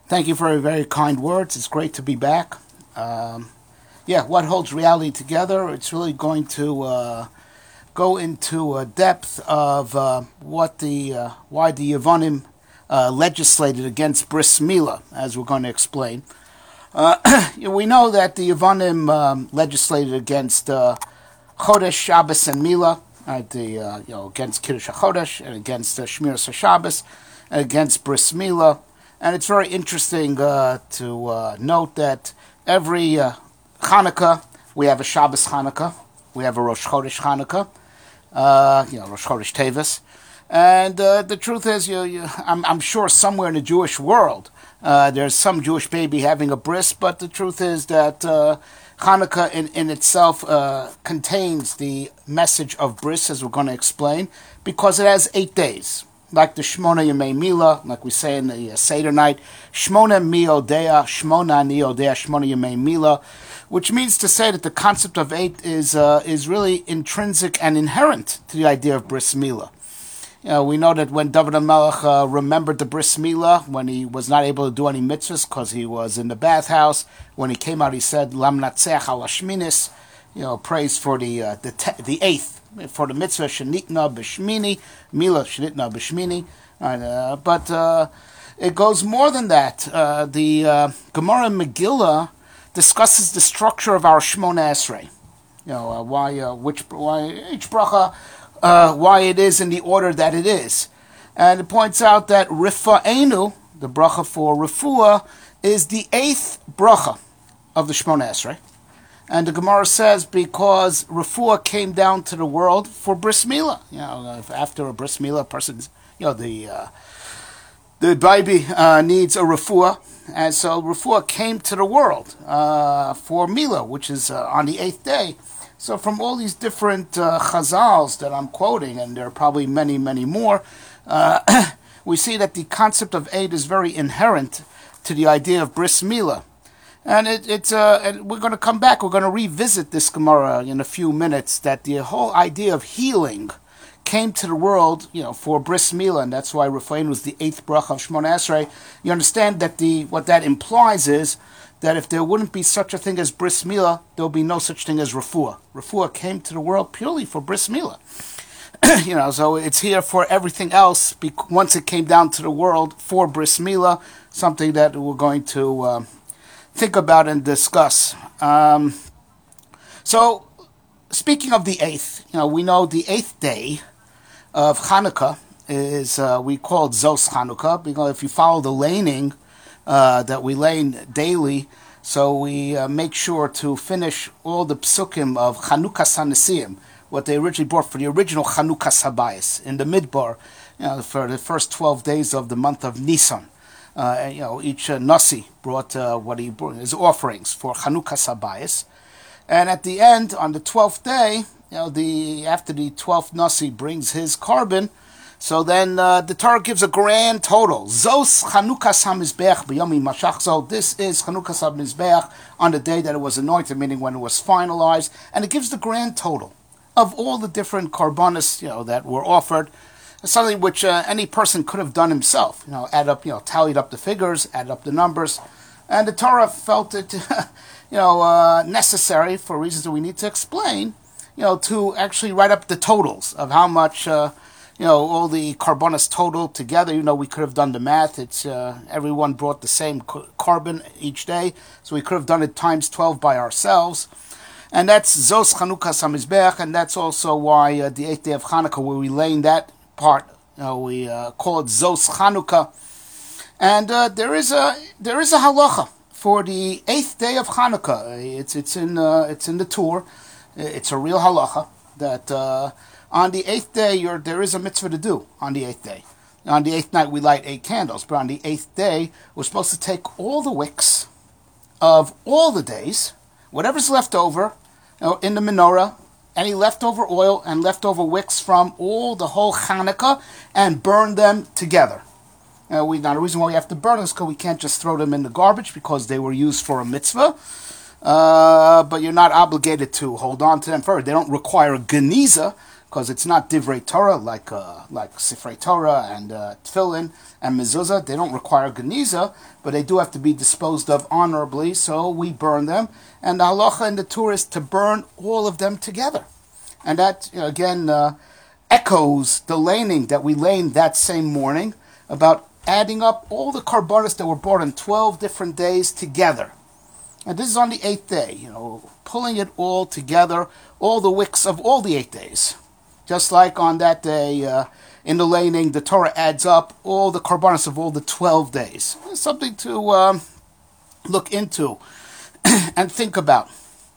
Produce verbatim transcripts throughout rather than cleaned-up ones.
Thank you for your very kind words. It's great to be back. Um, yeah, what holds reality together? It's really going to uh, go into a depth of uh, what the uh, why the Yevonim uh, legislated against bris milah, as we're going to explain. Uh, we know that the Yevonim um, legislated against uh, Chodesh, Shabbos, and Milah, uh, the uh, you know against Kiddush HaChodesh and against uh, Shmiras HaShabbos and against bris milah. And it's very interesting uh, to uh, note that every uh, Hanukkah, we have a Shabbos Hanukkah, we have a Rosh Chodesh Hanukkah, uh, you know, Rosh Chodesh Tevis. And uh, the truth is, you, you, I'm, I'm sure somewhere in the Jewish world, uh, there's some Jewish baby having a bris, but the truth is that uh, Hanukkah in, in itself uh, contains the message of bris, as we're going to explain, because it has eight days. Like the Shmona Yemei Milah, like we say in the uh, Seder night, Shmona Miodea, Shmona Niodea, Shmona Yemei Milah, which means to say that the concept of eight is uh, is really intrinsic and inherent to the idea of bris milah. You know, we know that when David HaMelech uh, remembered the bris milah, when he was not able to do any mitzvahs because he was in the bathhouse, when he came out, he said, Lam Natseach al Hashminis, you know, praise for the uh, the, te- the eighth. For the mitzvah shenitna b'shmini, milah shenitna b'shmini, uh, but uh, it goes more than that. Uh, the uh, Gemara Megillah discusses the structure of our Shmona Esrei. You know uh, why, uh, which, why each bracha, uh, why it is in the order that it is, and it points out that Rifa'enu, the bracha for refuah, is the eighth bracha of the Shmona Esrei. And the Gemara says because refuah came down to the world for bris milah. You know, if after a bris milah, a person's, you know, the uh, the baby uh, needs a refuah, and so refuah came to the world uh, for milah, which is uh, on the eighth day. So from all these different uh, chazals that I'm quoting, and there are probably many, many more, uh, we see that the concept of eight is very inherent to the idea of bris milah. And it, it's uh, and we're going to come back. We're going to revisit this Gemara in a few minutes. That the whole idea of healing came to the world, you know, for bris milah, and that's why Refain was the eighth bracha of Shmona Esrei. You understand that the what that implies is that if there wouldn't be such a thing as bris milah, there will be no such thing as refuah. Refuah came to the world purely for bris milah. You know, so it's here for everything else. Once it came down to the world for bris milah, something that we're going to. Uh, think about and discuss. Um, so, speaking of the eighth, you know, we know the eighth day of Hanukkah is, uh, we call it Zos Hanukkah, because if you follow the laning uh, that we lane daily, so we uh, make sure to finish all the psukim of Chanukah Sanesiim, what they originally brought for the original Chanukah Sabayis in the Midbar, you know, for the first twelve days of the month of Nisan. Uh, you know, each uh, Nasi brought uh, what he brought, his offerings for Chanukah Sabayis, and at the end, on the twelfth day, you know, the after the twelfth Nasi brings his carbon, so then uh, the Torah gives a grand total. Zos Chanukah Samizbeach b'Yom Mashach. So this is Chanukah Samizbeach on the day that it was anointed, meaning when it was finalized, and it gives the grand total of all the different karbanos, you know, that were offered. Something which uh, any person could have done himself, you know, add up, you know, tallied up the figures, add up the numbers, and the Torah felt it, you know, uh, necessary for reasons that we need to explain, you know, to actually write up the totals of how much, uh, you know, all the carbonas total together. You know, we could have done the math. It's uh, everyone brought the same carbon each day, so we could have done it times twelve by ourselves. And that's Zos Chanukah Samizbeach, and that's also why uh, the eighth day of Hanukkah, where we lay in that part, you know, we uh, call it Zos Chanukah, and uh, there is a there is a halacha for the eighth day of Hanukkah. It's it's in uh, it's in the Torah. It's a real halacha that uh, on the eighth day you're, there is a mitzvah to do on the eighth day. On the eighth night we light eight candles, but on the eighth day we're supposed to take all the wicks of all the days, whatever's left over, you know, in the menorah, any leftover oil and leftover wicks from all the whole Hanukkah, and burn them together. Uh, we, now, the reason why we have to burn them is because we can't just throw them in the garbage because they were used for a mitzvah. Uh, but you're not obligated to hold on to them forever. They don't require a geniza, because it's not divrei Torah like uh, like Sifrei Torah and uh, Tefillin and mezuzah. They don't require geniza, but they do have to be disposed of honorably, so we burn them. And the halacha in the Torah is to burn all of them together. And that, you know, again, uh, echoes the laning that we laned that same morning about adding up all the karbanos that were brought on twelve different days together. And this is on the eighth day, you know, pulling it all together, all the wicks of all the eight days. Just like on that day, uh, in the laning, the Torah adds up all the karbanos of all the twelve days. It's something to um, look into and think about.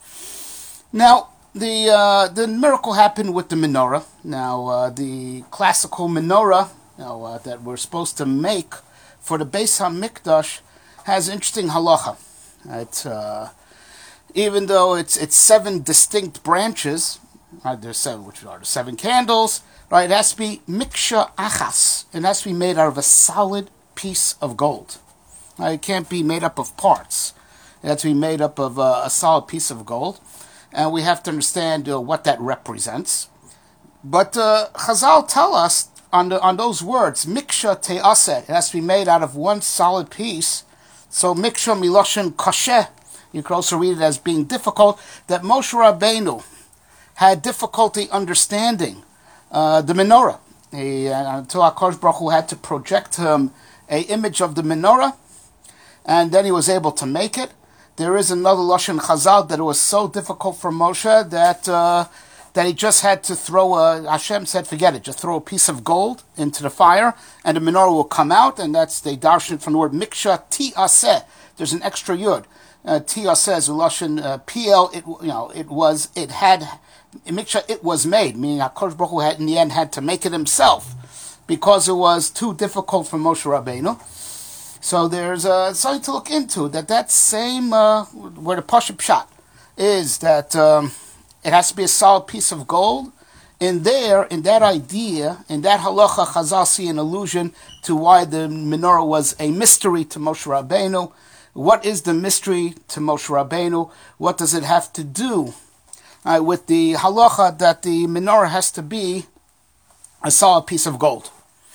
Now, the uh, the miracle happened with the menorah. Now, uh, the classical menorah, you know, uh, that we're supposed to make for the Beis HaMikdash has interesting halacha. It's, uh, even though it's it's seven distinct branches, right, there's seven, which are the seven candles, right, it has to be miksha achas. It has to be made out of a solid piece of gold. Right, it can't be made up of parts. It has to be made up of uh, a solid piece of gold. And we have to understand uh, what that represents. But uh, Chazal tell us on the, on those words, miksha te'aseh, it has to be made out of one solid piece. So miksha miloshen kasheh, you could also read it as being difficult, that Moshe Rabbeinu had difficulty understanding uh, the menorah. He, uh, until HaKadosh Baruch Hu had to project him an image of the menorah, and then he was able to make it. There is another Lashon Chazal that it was so difficult for Moshe that uh, that he just had to throw a, Hashem said, forget it, just throw a piece of gold into the fire, and the menorah will come out, and that's, they darshan from the word miksha ti'aseh. There's an extra yud. Uh, ti'aseh is a Lashon, uh, P L, it, you know, it was, it had, miksha, it was made, meaning HaKadosh Baruch Hu had, in the end, had to make it himself, because it was too difficult for Moshe Rabbeinu. So there's uh, something to look into, that that same, uh, where the Pashup Pshat is, that um, it has to be a solid piece of gold. In there, in that idea, in that halacha, Chazal see an allusion to why the menorah was a mystery to Moshe Rabbeinu. What is the mystery to Moshe Rabbeinu? What does it have to do uh, with the halacha that the menorah has to be a solid piece of gold?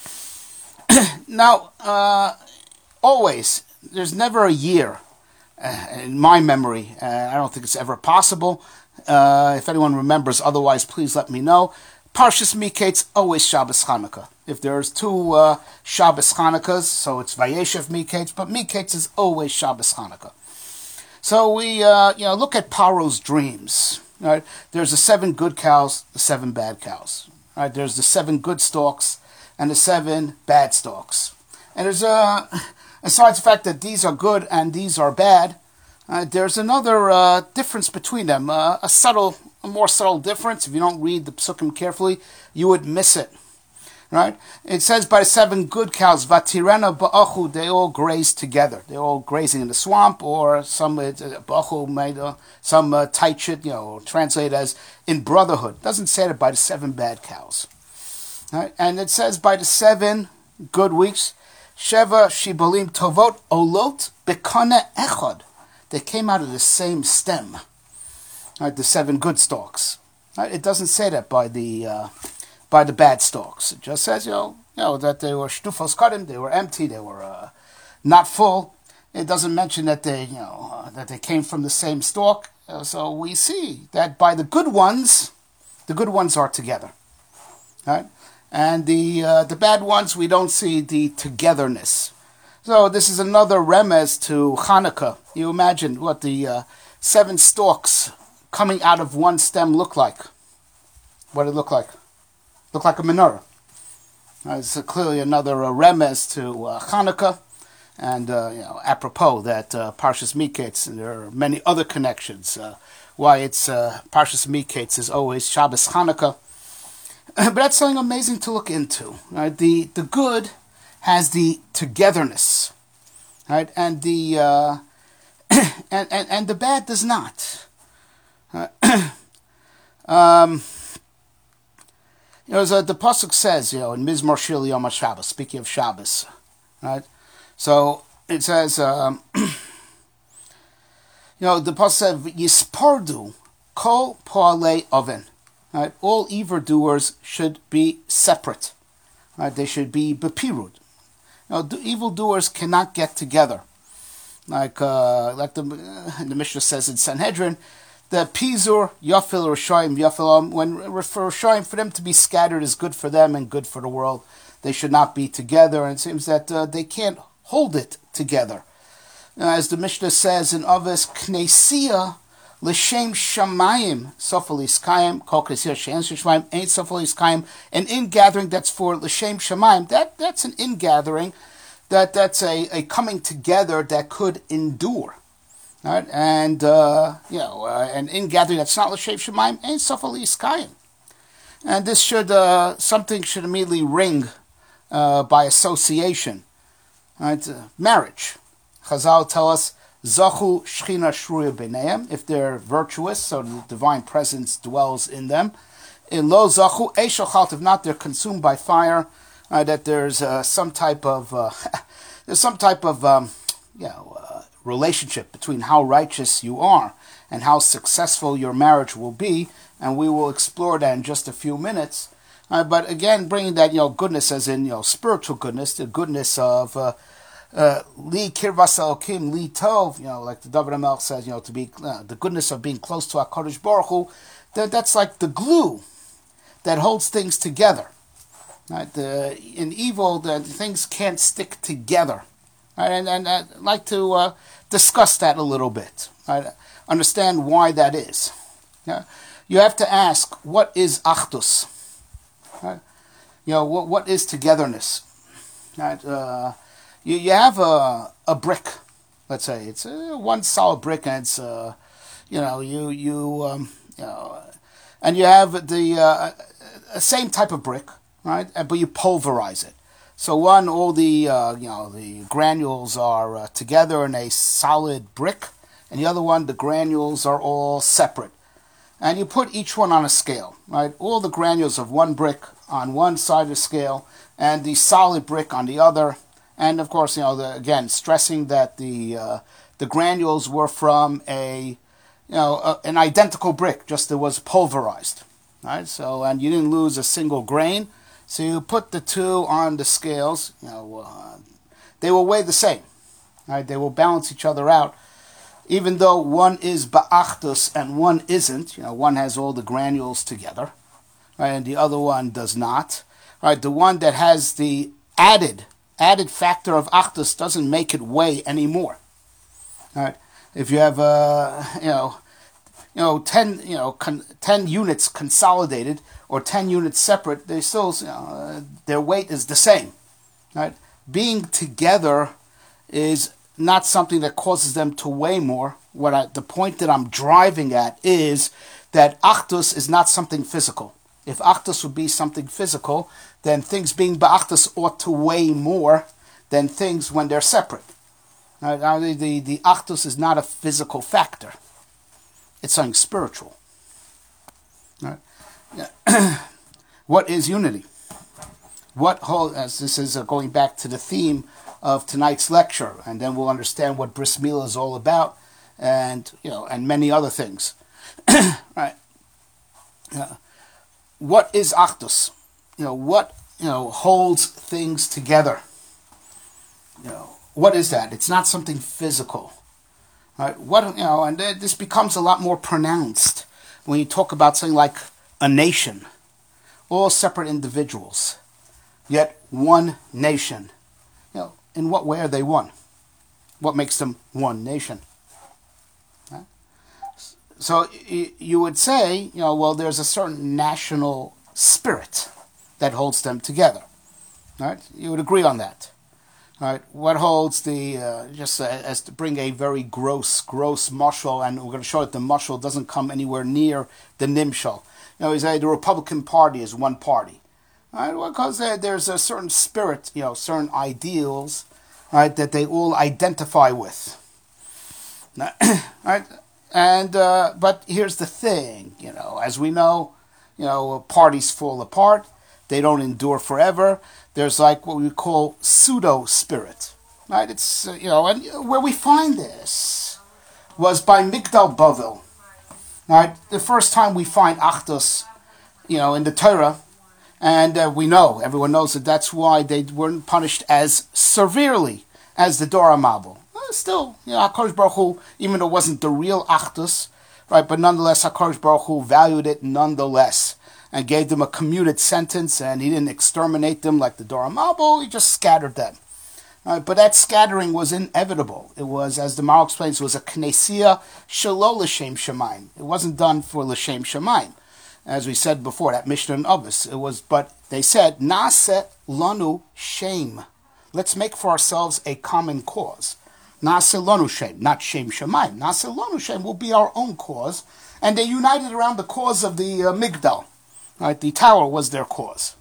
Now, uh, always, there's never a year, uh, in my memory, uh, I don't think it's ever possible. Uh, if anyone remembers otherwise, please let me know. Parshas Miketz, always Shabbos Chanukah. If there's two uh, Shabbos Chanukahs, so it's Vayeshev Miketz, but Miketz is always Shabbos Chanukah. So we, uh, you know, look at Paro's dreams. Right? There's the seven good cows, the seven bad cows. Right? There's the seven good stalks and the seven bad stalks. And there's a, besides the fact that these are good and these are bad, Uh, there's another uh, difference between them, uh, a subtle, a more subtle difference. If you don't read the psukim carefully, you would miss it, right? It says by the seven good cows, Vatirena ba'achu, they all graze together. They're all grazing in the swamp, or some uh, ba'achu made uh, some uh, taichit, you know, translated as in brotherhood. It doesn't say that by the seven bad cows, right? And it says by the seven good weeks, Sheva shibalim tovot olot bekana echad. They came out of the same stem, right? The seven good stalks. Right? It doesn't say that by the uh, by the bad stalks. It just says, you know, you know that they were shtufos kadim, they were empty, they were uh, not full. It doesn't mention that they, you know, uh, that they came from the same stalk. Uh, so we see that by the good ones, the good ones are together, right? And the uh, the bad ones, we don't see the togetherness. So this is another remez to Hanukkah. You imagine what the uh, seven stalks coming out of one stem look like. What did it look like? Look like a menorah. Uh, it's uh, clearly another uh, remez to uh, Hanukkah. And, uh, you know, apropos that uh, Parshas Miketz, and there are many other connections. Uh, why it's uh, Parshas Miketz is always Shabbos Hanukkah. But that's something amazing to look into. Right? The, the good has the togetherness, right, and the uh, and, and and the bad does not. Uh, um, you know, as uh, the pasuk says, you know, in Mizmor Shir Yom HaShabbos, speaking of Shabbos, right. So it says, um, you know, the pasuk says, "Yispardu kol poalei oven." Right? All evildoers should be separate. Right? They should be bepirud. Now, evildoers cannot get together. Like uh, like the uh, the Mishnah says in Sanhedrin, the Pizur, Yafil, Rishayim, Yafilam, when for Rishayim, for them to be scattered is good for them and good for the world. They should not be together, and it seems that uh, they can't hold it together. Uh, as the Mishnah says in Avos, Knesia, L'Shem Shamayim, Sofel Iskayim, Kol Knesia Shem Shamayim, Ain't Sofel Iskayim, an ingathering that's for L'Shem Shamayim, that, that's an ingathering, that, that's a, a coming together that could endure. Right? And, uh, you know, uh, an ingathering that's not L'Shem Shamayim, Ain't Sofel Iskayim. And this should, uh, something should immediately ring uh, by association. Right? Uh, marriage. Chazal tell us, Zachu Shechina Shruya B'neim, if they're virtuous, so the divine presence dwells in them. In Lo Zachu Eishachalt, if not, they're consumed by fire. Uh, that there's uh, some type of uh, there's some type of um, you know uh, relationship between how righteous you are and how successful your marriage will be, and we will explore that in just a few minutes. Uh, but again, bringing that you know goodness, as in you know spiritual goodness, the goodness of uh, Uh, Li kirvas elokim, li tov, you know, like the David HaMelech says, you know, to be uh, the goodness of being close to HaKadosh Baruch Hu, that, that's like the glue that holds things together. Right? The, in evil, the, the things can't stick together. Right? And, and I'd like to uh, discuss that a little bit. Right? Understand why that is. Yeah? You have to ask, what is achdus? Right? You know, what, what is togetherness? Right? Uh, You, you have a a brick, let's say it's a, one solid brick, and it's uh, you know you you um, you know, and you have the uh, same type of brick, right? But you pulverize it. So one, all the uh, you know the granules are uh, together in a solid brick, and the other one, the granules are all separate. And you put each one on a scale, right? All the granules of one brick on one side of the scale, and the solid brick on the other. And of course, you know, the, again, stressing that the uh, the granules were from a, you know, a, an identical brick, just it was pulverized, right? So, and you didn't lose a single grain. So you put the two on the scales, you know, uh, they will weigh the same, right? They will balance each other out, even though one is ba'achdus and one isn't. You know, one has all the granules together, right, and the other one does not. Right? The one that has the added added factor of achdus doesn't make it weigh anymore. All right. If you have uh, you know, you know, ten, you know, con- ten units consolidated or ten units separate, they still, you know, uh, their weight is the same. Right. Being together is not something that causes them to weigh more. What I, the point that I'm driving at is that achdus is not something physical. If achdus would be something physical, then things being ba'achdus ought to weigh more than things when they're separate. Right? Now, the, the, the achdus is not a physical factor. It's something spiritual. Right? What is unity? What whole, as this is uh, going back to the theme of tonight's lecture, and then we'll understand what bris milah is all about, and you know, and many other things. Right? Uh, what is achdus? You know, what, you know, holds things together? You know, what is that? It's not something physical. Right? What, you know, and this becomes a lot more pronounced when you talk about something like a nation. All separate individuals, yet one nation. You know, in what way are they one? What makes them one nation? Right? So you would say, you know, well, there's a certain national spirit that holds them together, right? You would agree on that, right? What holds the, uh, just uh, as to bring a very gross, gross mashal, and we're going to show that the mashal doesn't come anywhere near the nimshal. You know, we say the Republican Party is one party, right? Well, because there, there's a certain spirit, you know, certain ideals, right, that they all identify with, right? And, uh, but here's the thing, you know, as we know, you know, parties fall apart. They don't endure forever. There's like what we call pseudo-spirit, right? It's, uh, you know, and where we find this was by Migdal Bavel, right? The first time we find achdus you know, in the Torah. And uh, we know, everyone knows that that's why they weren't punished as severely as the Dor HaMabul. Well, still, you know, HaKadosh Baruch Hu, even though it wasn't the real Achdus, right, but nonetheless, HaKadosh Baruch Hu valued it nonetheless and gave them a commuted sentence, and he didn't exterminate them like the Dor HaMabul, he just scattered them. Right, but that scattering was inevitable. It was, as the Maral explains, it was a Knessia Shelo L'Shem Shamayim. It wasn't done for L'Shem Shamayim. As we said before, that Mishnah and Avos, it was, but they said, Nase lanu shame. Let's make for ourselves a common cause. Nase lanu shame, not Shem Shamayim. Nase lanu shame will be our own cause. And they united around the cause of the uh, Migdal. Right? The tower was their cause.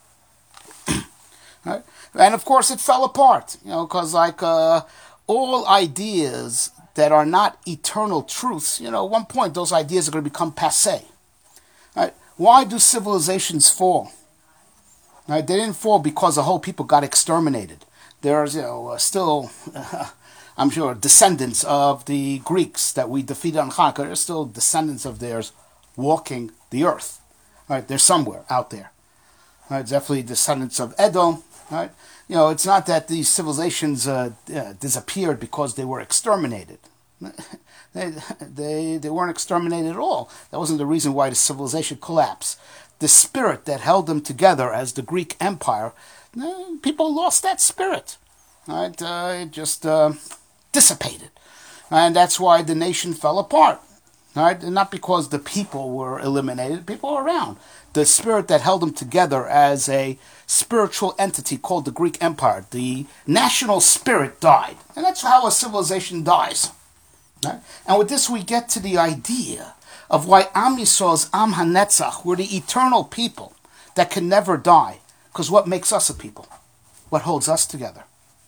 Right? And of course it fell apart, you know, because like uh, all ideas that are not eternal truths, you know, at one point those ideas are going to become passé. Right? Why do civilizations fall? Right? They didn't fall because a whole people got exterminated. There's, you know, uh, still, uh, I'm sure, descendants of the Greeks that we defeated on Hanukkah. There's still descendants of theirs walking the earth. Right? They're somewhere out there. Right? Definitely descendants of Edom. Right? You know, it's not that these civilizations uh, uh, disappeared because they were exterminated. They, they they weren't exterminated at all. That wasn't the reason why the civilization collapsed. The spirit that held them together as the Greek Empire, people lost that spirit. Right? Uh, it just uh, dissipated. And that's why the nation fell apart. Right? And not because the people were eliminated. People were around. The spirit that held them together as a spiritual entity called the Greek Empire, the national spirit, died. And that's how a civilization dies. Right? And with this we get to the idea of why Am Yisrael is Am HaNetzach. We're the eternal people that can never die. Because what makes us a people? What holds us together?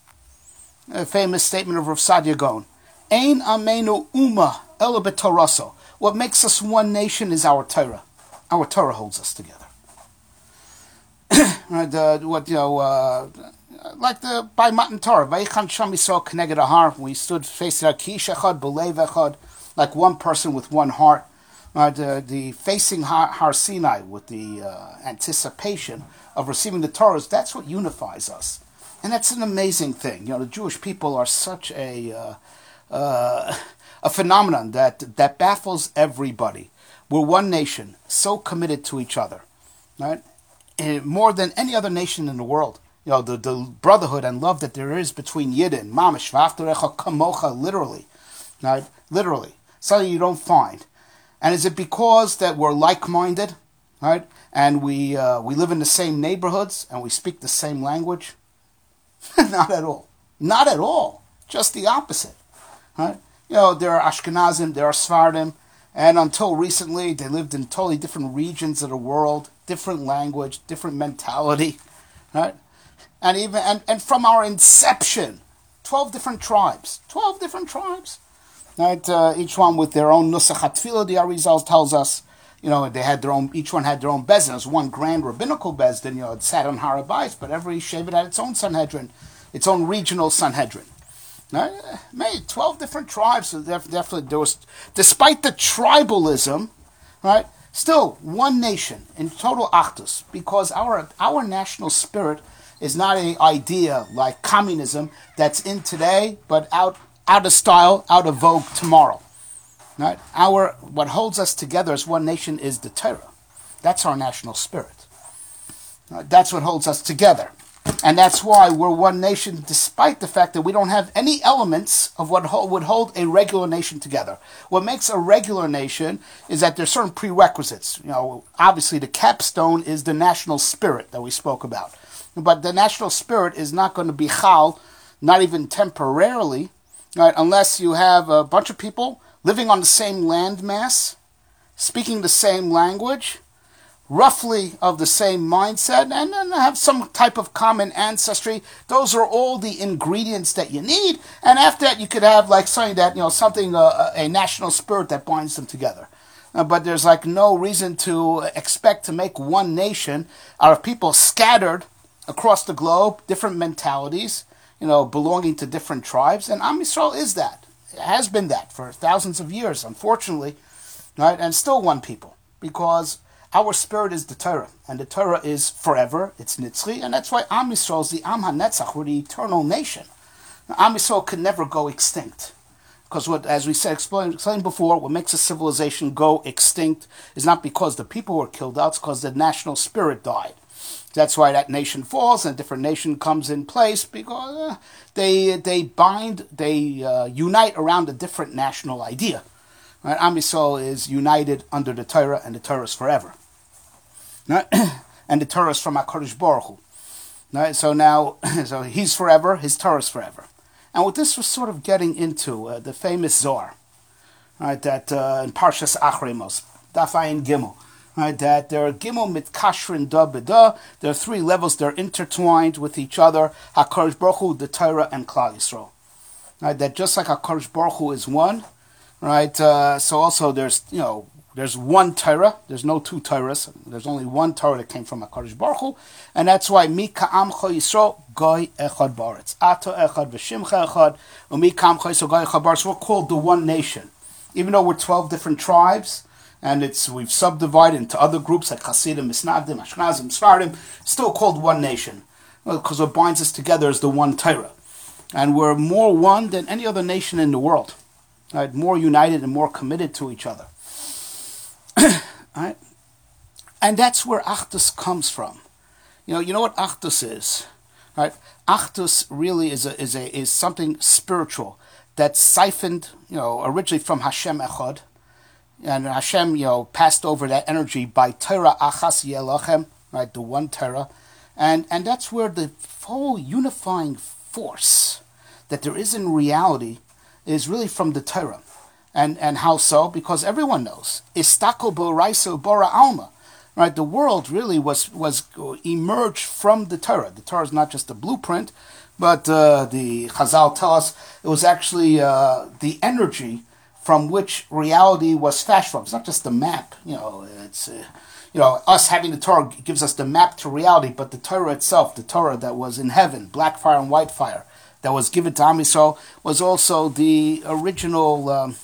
A famous statement of Rav Sadia Gaon. Ein Amenu Uma Ela B'Toraso. What makes us one nation is our Torah. Our Torah holds us together. Right, uh, what, you know, uh, like the by Matan Torah, Vayichan Sham Yisrael Keneged Ahar, we stood facing Kish Echad, B'Lev Echad, like one person with one heart. Uh, the, the facing Har, Har Sinai with the uh, anticipation of receiving the Torahs, that's what unifies us. And that's an amazing thing. You know, the Jewish people are such a uh, uh, a phenomenon that that baffles everybody. We're one nation, so committed to each other, right? And more than any other nation in the world. You know, the, the brotherhood and love that there is between Yidden, Mamish, V'aftarecha Kamocha, literally, right? Literally, something you don't find. And is it because that we're like-minded, right? And we uh, we live in the same neighborhoods and we speak the same language? Not at all. Not at all. Just the opposite, right? You know, there are Ashkenazim, there are Sfardim, and until recently, they lived in totally different regions of the world, different language, different mentality, right? And even and, and from our inception, twelve different tribes, twelve different tribes, right? Uh, each one with their own nusach hatfilah. The Arizal tells us, you know, they had their own. Each one had their own bezdin. It was one grand rabbinical bezdin. You know, it sat on Har HaBayis, but every shevet had its own Sanhedrin, its own regional Sanhedrin. Right? Made twelve different tribes. So definitely there was, despite the tribalism, right? Still one nation in total achdus, because our our national spirit is not an idea like communism that's in today, but out out of style, out of vogue tomorrow. Right? Our what holds us together as one nation is the Torah. That's our national spirit. Right? That's what holds us together. And that's why we're one nation, despite the fact that we don't have any elements of what hold, would hold a regular nation together. What makes a regular nation is that there's certain prerequisites. You know, obviously the capstone is the national spirit that we spoke about. But the national spirit is not going to be chal, not even temporarily, right, unless you have a bunch of people living on the same landmass, speaking the same language, roughly of the same mindset, and then have some type of common ancestry. Those are all the ingredients that you need. And after that, you could have like something that, you know, something, uh, a national spirit that binds them together. Uh, but there's like no reason to expect to make one nation out of people scattered across the globe, different mentalities, you know, belonging to different tribes. And Am Yisrael is that. It has been that for thousands of years, unfortunately, right? And still one people, because our spirit is the Torah, and the Torah is forever. It's Nitzchi, and that's why Am Yisrael is the Am HaNetzach, we're the eternal nation. Now, Am Yisrael can never go extinct. Because what, as we said, explained, explained before, what makes a civilization go extinct is not because the people were killed out, it's because the national spirit died. That's why that nation falls and a different nation comes in place, because uh, they they bind, they uh, unite around a different national idea. Right? Am Yisrael is united under the Torah, and the Torah is forever. Right? And the Torah is from HaKadosh Baruch Hu. Right? So now, so he's forever, his Torah is forever. And what this was sort of getting into, uh, the famous Zohar, right, that uh, in Parshas Achremos, Daf Ayin Gimel, right, that there are Gimel Mitkashrin Da B'da, there are three levels, they're intertwined with each other, HaKadosh Baruch Hu, the Torah, and Klal Yisrael. Right, that just like HaKadosh Baruch Hu is one, right, uh, so also there's, you know, there's one Torah, there's no two Torahs, there's only one Torah that came from HaKadosh Baruch Hu, and that's why Mi Ka'amcha Yisrael Goy Echad Baretz. Ato Echad V'Shimcha Echad, Umi Ka'amcha Yisrael Goy Echad Baretz. We're called the one nation. Even though we're twelve different tribes, and it's we've subdivided into other groups like Hasidim, Misnagdim, Ashkenazim, Sfardim, still called one nation. Because well, what binds us together is the one Torah. And we're more one than any other nation in the world. Right? More united and more committed to each other. Right? And that's where Achdus comes from. You know, you know what Achdus is, right? Achdus really is a, is a is something spiritual that's siphoned, you know, originally from Hashem Echad, and Hashem, you know, passed over that energy by Torah Achas Yelachem, right? The one Torah, and and that's where the whole unifying force that there is in reality is really from the Torah. And and how so? Because everyone knows. Istako bo'raiso bora alma. Right? The world really was, was emerged from the Torah. The Torah is not just a blueprint, but uh, the Chazal tell us it was actually uh, the energy from which reality was fashioned from. It's not just the map. You know, it's uh, you know, us having the Torah gives us the map to reality, but the Torah itself, the Torah that was in heaven, black fire and white fire, that was given to Am Yisrael, was also the original Um,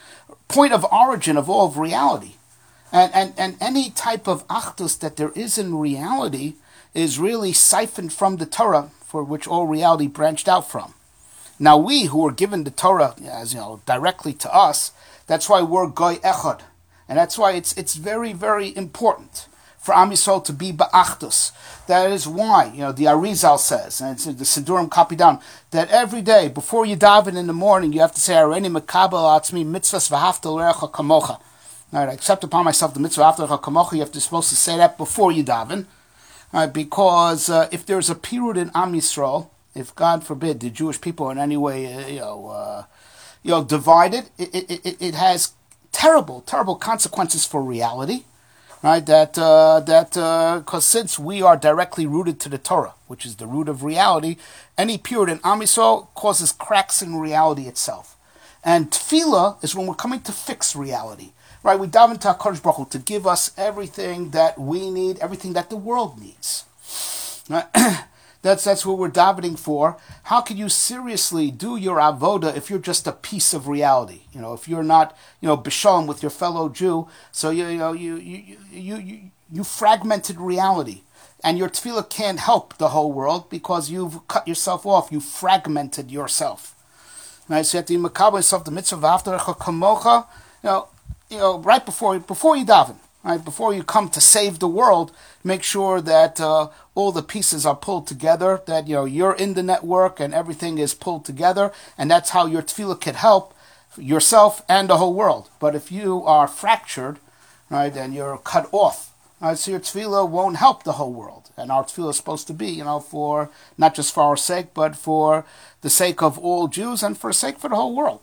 point of origin of all of reality. And, and, and any type of achdus that there is in reality is really siphoned from the Torah, for which all reality branched out from. Now we, who were given the Torah, as you know, directly to us, that's why we're Goy Echad. And that's why it's it's very, very important for Am Yisrael to be ba'achdus. That is why, you know, the Arizal says, and it's the Sidurim copy down, that every day, before you daven in the morning, you have to say, Areni Mekabel Atzmi Mitzvahs V'Haftal L'Recha Kamocha. All right, I accept upon myself the Mitzvah V'Haftal L'Recha Kamocha. You have to supposed to say that before you daven. All right, because uh, if there's a period in Am Yisrael, if God forbid the Jewish people are in any way, uh, you know, uh, you know, divided, it, it, it, it has terrible, terrible consequences for reality. Right, that uh, that because uh, since we are directly rooted to the Torah, which is the root of reality, any period in Am Yisrael causes cracks in reality itself. And tefillah is when we're coming to fix reality. Right, we dive into HaKadosh Baruch Hu to give us everything that we need, everything that the world needs. Right? That's that's what we're davening for. How can you seriously do your avoda if you're just a piece of reality? You know, if you're not, you know, b'shalom with your fellow Jew, so you, you know you you you you you fragmented reality, and your tefillah can't help the whole world because you've cut yourself off. You fragmented yourself. Right? So you have to makabel yourself the mitzvah v'aftarecha kamocha. You know, you know, right before before you daven. Right, before you come to save the world, make sure that uh, all the pieces are pulled together, that you know you're in the network and everything is pulled together, and that's how your tefillah can help yourself and the whole world. But if you are fractured, right, and you're cut off, right, so your tefillah won't help the whole world. And our tefillah is supposed to be, you know, for not just for our sake, but for the sake of all Jews and for the sake for the whole world.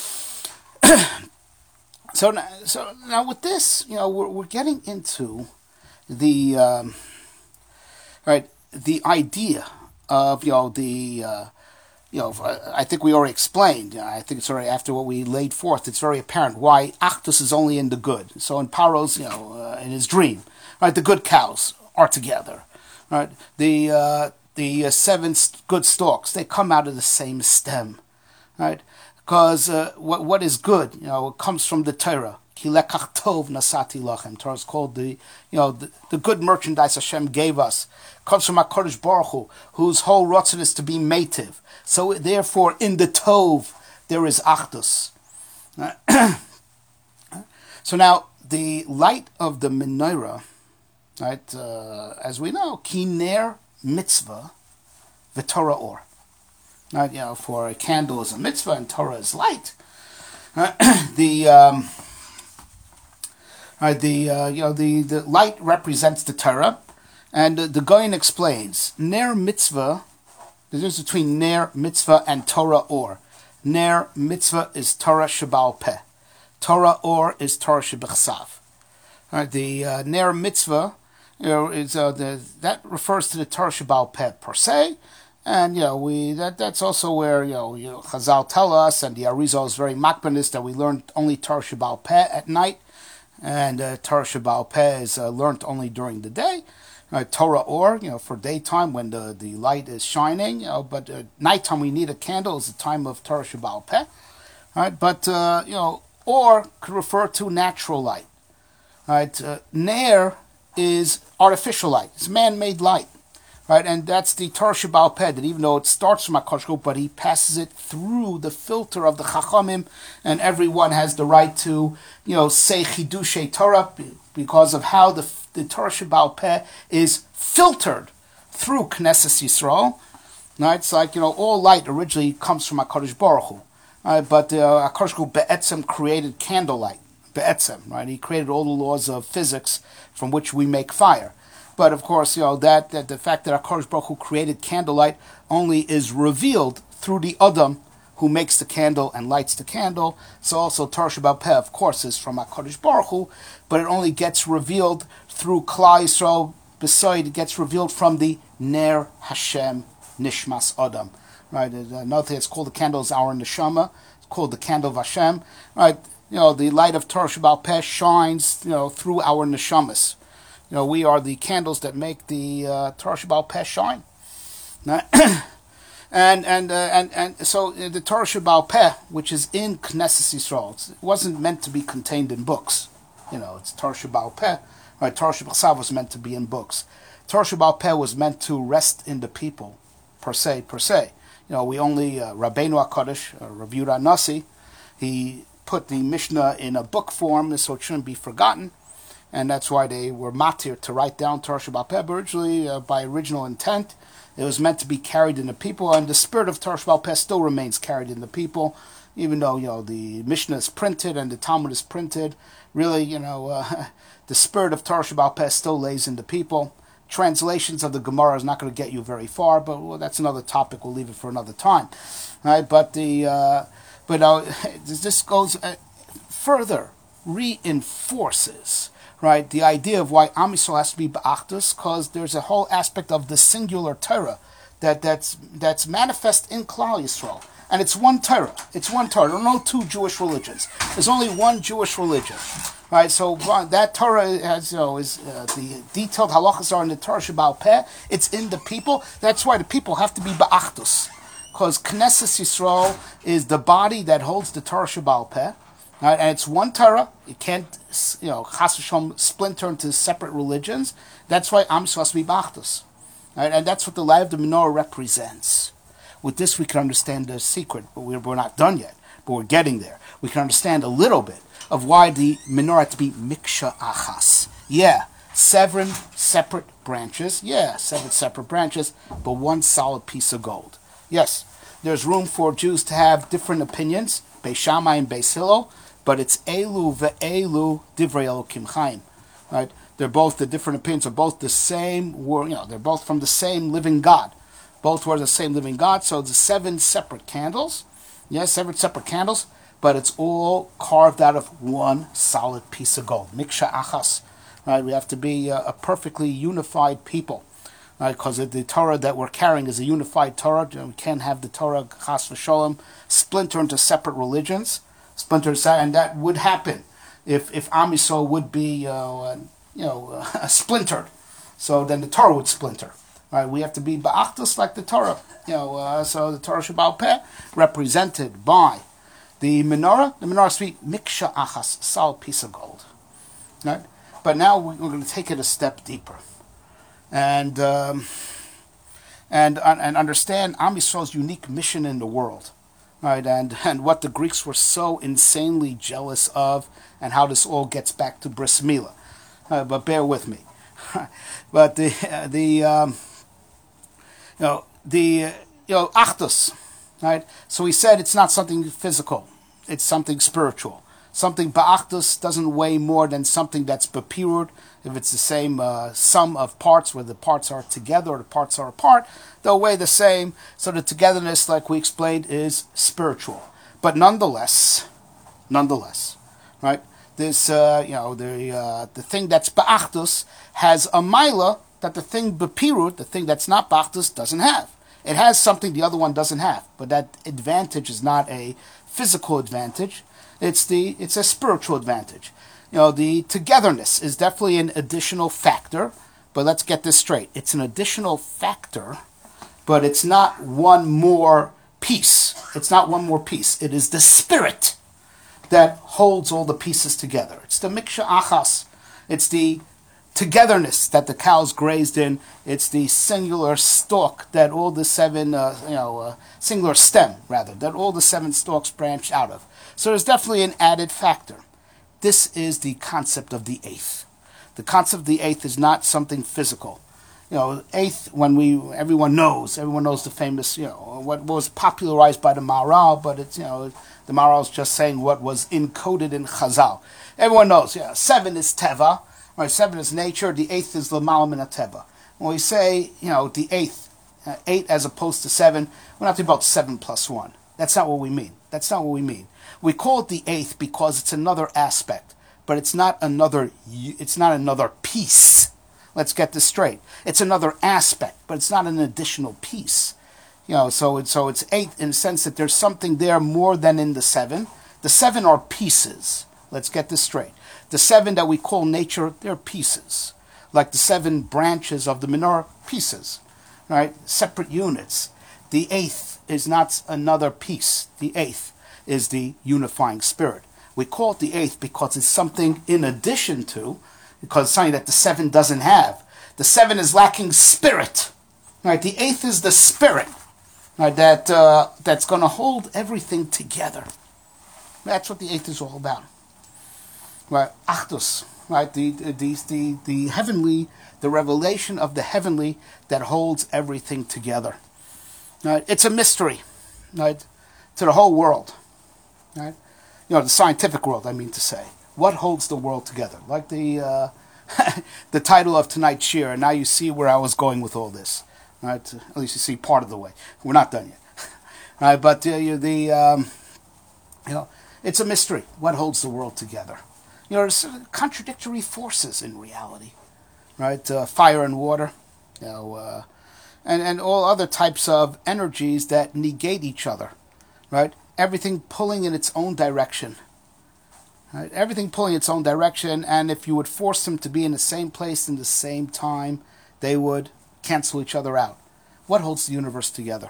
So now, so now with this, you know, we're we're getting into the um, right the idea of you know the uh, you know I think we already explained. I think it's already after what we laid forth. It's very apparent why Achdus is only in the good. So in Paro's, you know, uh, in his dream, right, the good cows are together, right. The uh, the uh, seven good stalks, they come out of the same stem, right. Because uh, what what is good, you know, it comes from the Torah. Ki lekach tov nasati lachem. Torah is called the, you know, the, the good merchandise Hashem gave us. Comes from HaKadosh Baruch Hu, whose whole rotzon is to be mative. So therefore, in the tov, there is achdus. So now, the light of the menorah, right, uh, as we know, ki ner mitzvah, v'torah or. Right, you know, for a candle is a mitzvah and Torah is light. Uh, the um, right, the uh, you know the, the light represents the Torah, and uh, the Goyen explains ner mitzvah. The difference between ner mitzvah and Torah or. Ner mitzvah is Torah sheba'al peh. Torah or is Torah shebechsav. Right, the uh, ner mitzvah, you know, is uh, the that refers to the Torah sheba'al peh per se. And, you know, we that that's also where, you know, you know Chazal tell us, and the Arizal is very makbanis, that we learn only Torah Sheba'al Peh at night, and uh, Torah Sheba'al Peh is uh, learned only during the day. Uh, Torah or, you know, for daytime when the, the light is shining, you know, but uh, nighttime we need a candle is the time of Torah Sheba'al Peh. Right? But, uh, you know, or could refer to natural light. Right? Uh, Ner is artificial light. It's man-made light. Right, and that's the Torah Sheba'al Peh, that even though it starts from HaKadosh Baruch Hu, but he passes it through the filter of the Chachamim, and everyone has the right to, you know, say Chidushay Torah, because of how the, the Torah Sheba'al Peh is filtered through Knesset Yisrael. Right, it's like, you know, all light originally comes from HaKadosh Baruch Hu, right, but uh, HaKadosh Baruch Hu Be'etzem created candlelight, Be'etzem, right, he created all the laws of physics from which we make fire. But of course, you know, that, that the fact that HaKadosh Baruch Hu created candlelight only is revealed through the Adam who makes the candle and lights the candle. So also Torah Sheba'al Peh, of course, is from HaKadosh Baruch Hu, but it only gets revealed through Klal Yisrael. Beside, it gets revealed from the Ner Hashem Nishmas Adam. Right? Another thing, it's called the candle is our neshama. It's called the candle of Hashem. Right? You know, the light of Torah Sheba'al Peh shines, you know, through our neshamas. You know, we are the candles that make the uh, Torah Sheba'al Peh shine. and and, uh, and and so the Torah Sheba'al Peh, which is in Knesset Yisrael, it wasn't meant to be contained in books. You know, it's Torah Sheba'al Peh. Right, Torah Shebechsav was meant to be in books. Torah Sheba'al Peh was meant to rest in the people, per se, per se. You know, we only, uh, Rabbeinu HaKadosh, uh, Rav Yehuda Nasi, he put the Mishnah in a book form so it shouldn't be forgotten. And that's why they were matir to write down Torah Sheba'al Peh. But originally, uh, by original intent, it was meant to be carried in the people, and the spirit of Torah Sheba'al Peh still remains carried in the people, even though, you know, the Mishnah is printed and the Talmud is printed. Really, you know, uh, the spirit of Torah Sheba'al Peh still lays in the people. Translations of the Gemara is not going to get you very far, but well, that's another topic. We'll leave it for another time. Right? But the uh, but uh, this goes uh, further reinforces. Right, the idea of why Am Yisrael has to be ba'achdus, because there's a whole aspect of the singular Torah that, that's that's manifest in Klal Yisrael, and it's one Torah. It's one Torah. There are no two Jewish religions. There's only one Jewish religion. Right, so that Torah has, you know, is uh, the detailed halachas are in the Torah Sheba'al Peh. It's in the people. That's why the people have to be ba'achdus, because Knesset Yisrael is the body that holds the Torah Sheba'al Peh. Right, and it's one Torah. It can't, you know, Chas v'Shalom splinter into separate religions. That's why Am Yisrael has to be b'achdus. Right, and that's what the light of the menorah represents. With this, we can understand the secret, but we're, we're not done yet. But we're getting there. We can understand a little bit of why the menorah had to be miksha achas. Yeah, seven separate branches. Yeah, seven separate branches, but one solid piece of gold. Yes, there's room for Jews to have different opinions, Beis Shammai and Beis Hillel, but it's Elu ve'elu divrei Elokim Chaim, right? They're both, the different opinions are both the same word, you know, they're both from the same living God. Both words are the same living God, so it's seven separate candles. Yes, seven separate candles, but it's all carved out of one solid piece of gold. Miksha achas, right? We have to be a, a perfectly unified people, right? Because the Torah that we're carrying is a unified Torah. We can't have the Torah, chas v'sholem, splinter into separate religions. Splinter, and that would happen if if Am Yisrael would be uh, you know uh, splintered. So then the Torah would splinter. Right? We have to be ba'achdus like the Torah. You know, uh, so the Torah Sheba'al Peh represented by The menorah, the menorah speak miksha achas, solid piece of gold. Right? But now we're going to take it a step deeper, and um, and and understand Am Yisrael's unique mission in the world, right? And and what the Greeks were so insanely jealous of, and how this all gets back to bris milah. Uh, but bear with me. But the the um, you know the you know achdus, right? So we said it's not something physical; it's something spiritual. Something ba'achdus doesn't weigh more than something that's bepirud. If it's the same uh, sum of parts, where the parts are together or the parts are apart, they'll weigh the same. So the togetherness, like we explained, is spiritual. But nonetheless, nonetheless, right? This, uh, you know, the uh, the thing that's ba'achdus has a mila that the thing bepirud, the thing that's not ba'achdus, doesn't have. It has something the other one doesn't have, but that advantage is not a physical advantage. It's the it's a spiritual advantage. You know, the togetherness is definitely an additional factor, but let's get this straight. It's an additional factor, but it's not one more piece. It's not one more piece. It is the spirit that holds all the pieces together. It's the miksha achas. It's the togetherness that the cows grazed in. It's the singular stalk that all the seven, uh, you know, uh, singular stem rather, that all the seven stalks branch out of. So there's definitely an added factor. This is the concept of the eighth. The concept of the eighth is not something physical. You know, eighth, when we, everyone knows, everyone knows the famous, you know, what was popularized by the Maharal, but it's, you know, the Maharal is just saying what was encoded in Chazal. Everyone knows, yeah, seven is teva, right? Seven is nature, the eighth is l'mal min teva. When we say, you know, the eighth, uh, eight as opposed to seven, we're not talking about seven plus one. That's not what we mean. That's not what we mean. We call it the eighth because it's another aspect, but it's not another. It's not another piece. Let's get this straight. It's another aspect, but it's not an additional piece. You know, so it's so it's eight in the sense that there's something there more than in the seven. The seven are pieces. Let's get this straight. The seven that we call nature, they're pieces, like the seven branches of the menorah, pieces, right? Separate units. The eighth is not another piece. The eighth is the unifying spirit. We call it the eighth because it's something in addition to, because it's something that the seven doesn't have. The seven is lacking spirit. Right? The eighth is the spirit, right, that uh, that's going to hold everything together. That's what the eighth is all about. Right? Achdus, right? The, the, the, the heavenly, the revelation of the heavenly that holds everything together. Right? It's a mystery, right, to the whole world. Right? You know, the scientific world, I mean to say. What holds the world together? Like the uh, the title of tonight's shir, and now you see where I was going with all this. Right? At least you see part of the way. We're not done yet. Right? But uh, you, the um, you know, it's a mystery. What holds the world together? You know, there's contradictory forces in reality. Right? Uh, fire and water. You know, uh, and and all other types of energies that negate each other. Right? Everything pulling in its own direction. Right? Everything pulling its own direction, and if you would force them to be in the same place in the same time, they would cancel each other out. What holds the universe together?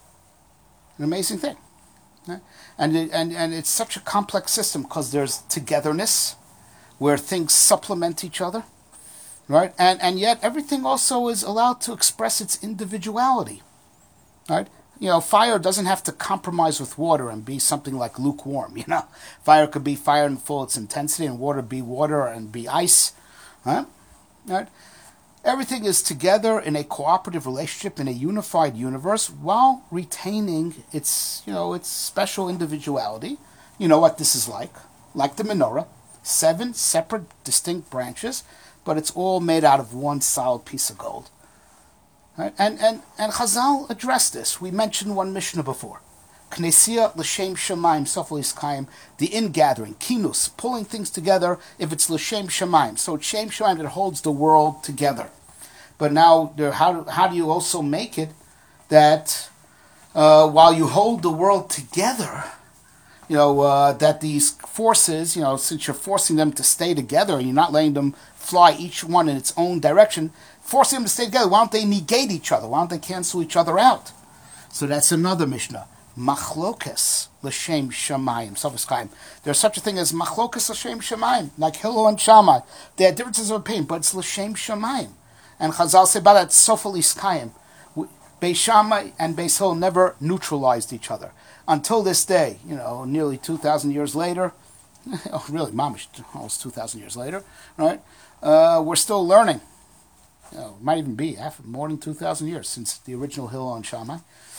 An amazing thing. Right? And, it, and, and it's such a complex system because there's togetherness, where things supplement each other, right? And, and yet everything also is allowed to express its individuality, right? You know, fire doesn't have to compromise with water and be something like lukewarm, you know. Fire could be fire in full its intensity, and water be water and be ice, right? Right? Everything is together in a cooperative relationship in a unified universe while retaining its, you know, its special individuality. You know what this is like. Like the menorah. Seven separate, distinct branches, but it's all made out of one solid piece of gold. Right? And, and, and Chazal addressed this. We mentioned one Mishnah before. Knessia l'shem shamayim sofel iskayim, the ingathering, kinus, pulling things together if it's l'shem shamayim. So it's shem shamayim that holds the world together. But now, there, how, how do you also make it that uh, while you hold the world together, you know, uh, that these forces, you know, since you're forcing them to stay together and you're not letting them fly each one in its own direction, forcing them to stay together, why don't they negate each other? Why don't they cancel each other out? So that's another Mishnah. machlokes l'shem shamayim. Sofis There's such a thing as machlokes l'shem shamayim, like Hillel and Shammai. They had differences of opinion, but it's l'shem shamayim. And Chazal say about that sofalis kayim. Beis Shammai and Beis Hillel never neutralized each other until this day. You know, nearly two thousand years later. Oh, really, mamish, almost two thousand years later, right? Uh, we're still learning. You know, it might even be after more than two thousand years since the original Hillel and Shammai.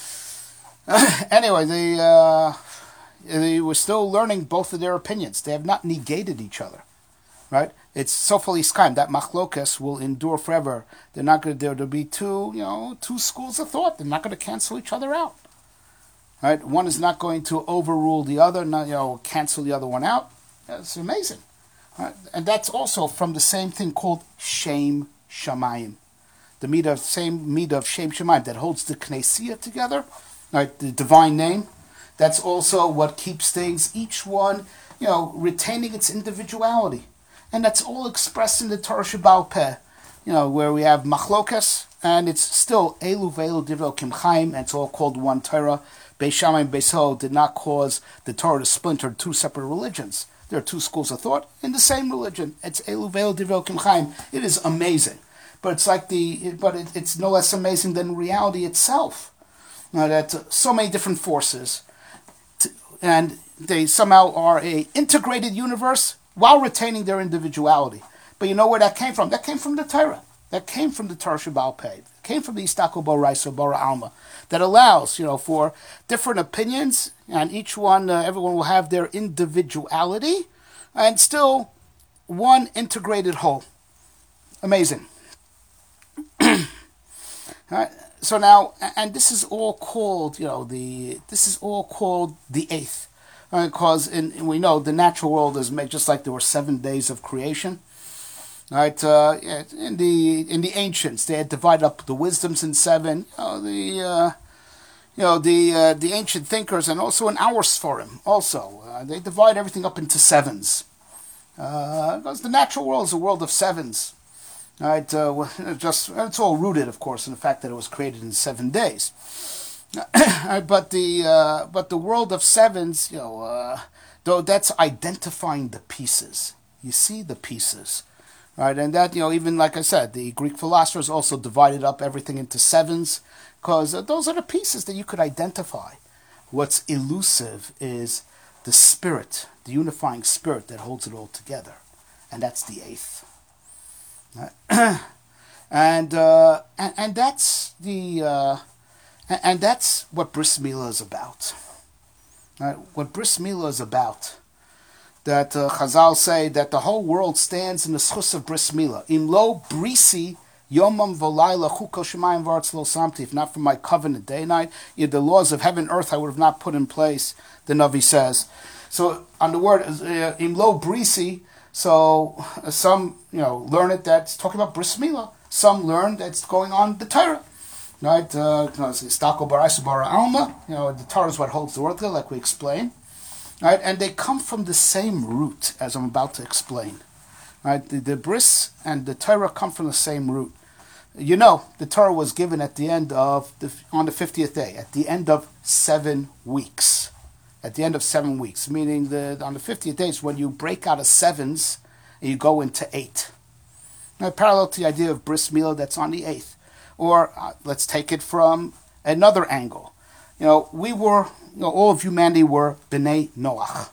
Anyway, they, uh, they were still learning both of their opinions. They have not negated each other, right? It's sofali skaim, that machlokes will endure forever. They're not going to, there'll be two, you know, two schools of thought. They're not going to cancel each other out, right? One is not going to overrule the other, not, you know, cancel the other one out. It's amazing, right? And that's also from the same thing called Shem Shamayim, the meat of same meat of Shem Shamayim that holds the Knessia together. Right, the divine name, that's also what keeps things, each one, you know, retaining its individuality. And that's all expressed in the Torah Shebaal Peh, you know, where we have machlokas, and it's still Elu Ve'elu Divrei Kimchaim, and it's all called one Torah. Beis Shammai and Beis Hillel did not cause the Torah to splinter two separate religions. There are two schools of thought in the same religion. It's Elu Ve'elu Divrei Kimchaim. It is amazing. But it's like the, but it, it's no less amazing than reality itself. Now that so many different forces, to, and they somehow are a integrated universe while retaining their individuality. But you know where that came from? That came from the Torah. That came from the Torah Shebaal Peh. It came from the Istako Boraisa Bora Alma. That allows, you know, for different opinions, and each one, uh, everyone will have their individuality, and still one integrated whole. Amazing. All right. So now, and this is all called, you know, the this is all called the eighth, because right? in, we know the natural world is made just like there were seven days of creation, right? Uh, in the in the ancients, they had divided up the wisdoms in seven. You know, the uh, you know the uh, the ancient thinkers, and also in our Sforim, also uh, they divide everything up into sevens, uh, because the natural world is a world of sevens. Right, uh, just it's all rooted, of course, in the fact that it was created in seven days. but the uh, but the world of sevens, you know, uh, though that's identifying the pieces. You see the pieces, right? And that, you know, even like I said, the Greek philosophers also divided up everything into sevens, because those are the pieces that you could identify. What's elusive is the spirit, the unifying spirit that holds it all together, and that's the eighth. and, uh, and and that's the uh, and, and that's what Bris Milah is about. Right? What Bris Milah is about. That uh, Chazal say that the whole world stands in the schus of Bris Milah. Im lo brisi yomam v'layla chuko shemayim v'aretz lo samti. If not for my covenant day and night, the laws of heaven and earth I would have not put in place. The Navi says. So on the word uh, im lo brisi. So uh, some, you know, learn it that's talking about Bris Milah. Some learn that's going on the Torah, right? Uh, Stako Baraisa Bara Alma. You know, the Torah is what holds the world together, like we explained, right? And they come from the same root, as I'm about to explain, right? The, the Bris and the Torah come from the same root. You know, the Torah was given at the end of the on the fiftieth day, at the end of seven weeks. At the end of seven weeks, meaning the on the fiftieth day is when you break out of sevens and you go into eight. Now, parallel to the idea of Bris Milah that's on the eighth. Or uh, let's take it from another angle. You know, we were, you know, all of humanity were B'nai Noach.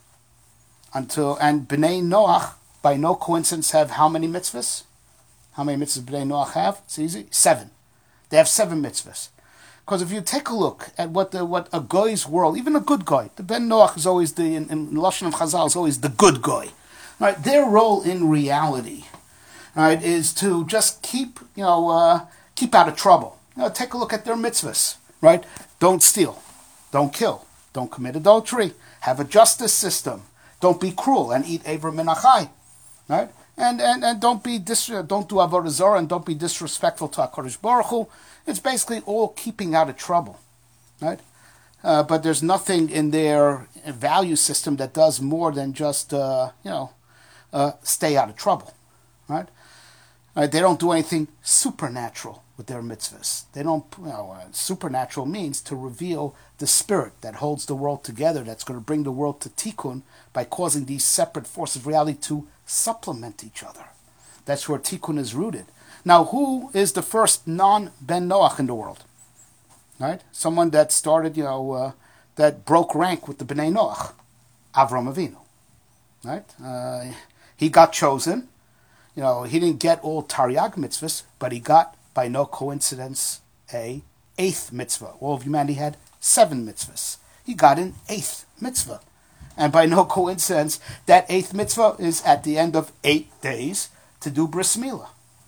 Until, and B'nai Noach, by no coincidence, have how many mitzvahs? How many mitzvahs B'nai Noach have? It's easy. Seven. They have seven mitzvahs. Because if you take a look at what the what a guy's world, even a good guy, the Ben Noach is always the, in, in Lashon of Chazal, is always the good guy. Right? Their role in reality, right, is to just keep, you know, uh, keep out of trouble. You know, take a look at their mitzvahs, right? Don't steal, don't kill, don't commit adultery, have a justice system, don't be cruel, and eat Aver Minachai, right? And and and don't be dis- don't do avodah zarah, and don't be disrespectful to HaKadosh Baruch Hu. It's basically all keeping out of trouble, right? Uh, but there's nothing in their value system that does more than just, uh, you know, uh, stay out of trouble, right? Right? They don't do anything supernatural with their mitzvahs. They don't, you know, uh, supernatural means to reveal the spirit that holds the world together, that's going to bring the world to tikkun by causing these separate forces of reality to supplement each other. That's where tikkun is rooted. Now, who is the first non-Ben Noach in the world? Right? Someone that started, you know, uh, that broke rank with the Bnei Noach, Avram Avinu. Right? Uh, he got chosen. You know, he didn't get all Taryag mitzvahs, but he got, by no coincidence, a eighth mitzvah. All of humanity had seven mitzvahs. He got an eighth mitzvah. And by no coincidence, that eighth mitzvah is at the end of eight days to do bris milah.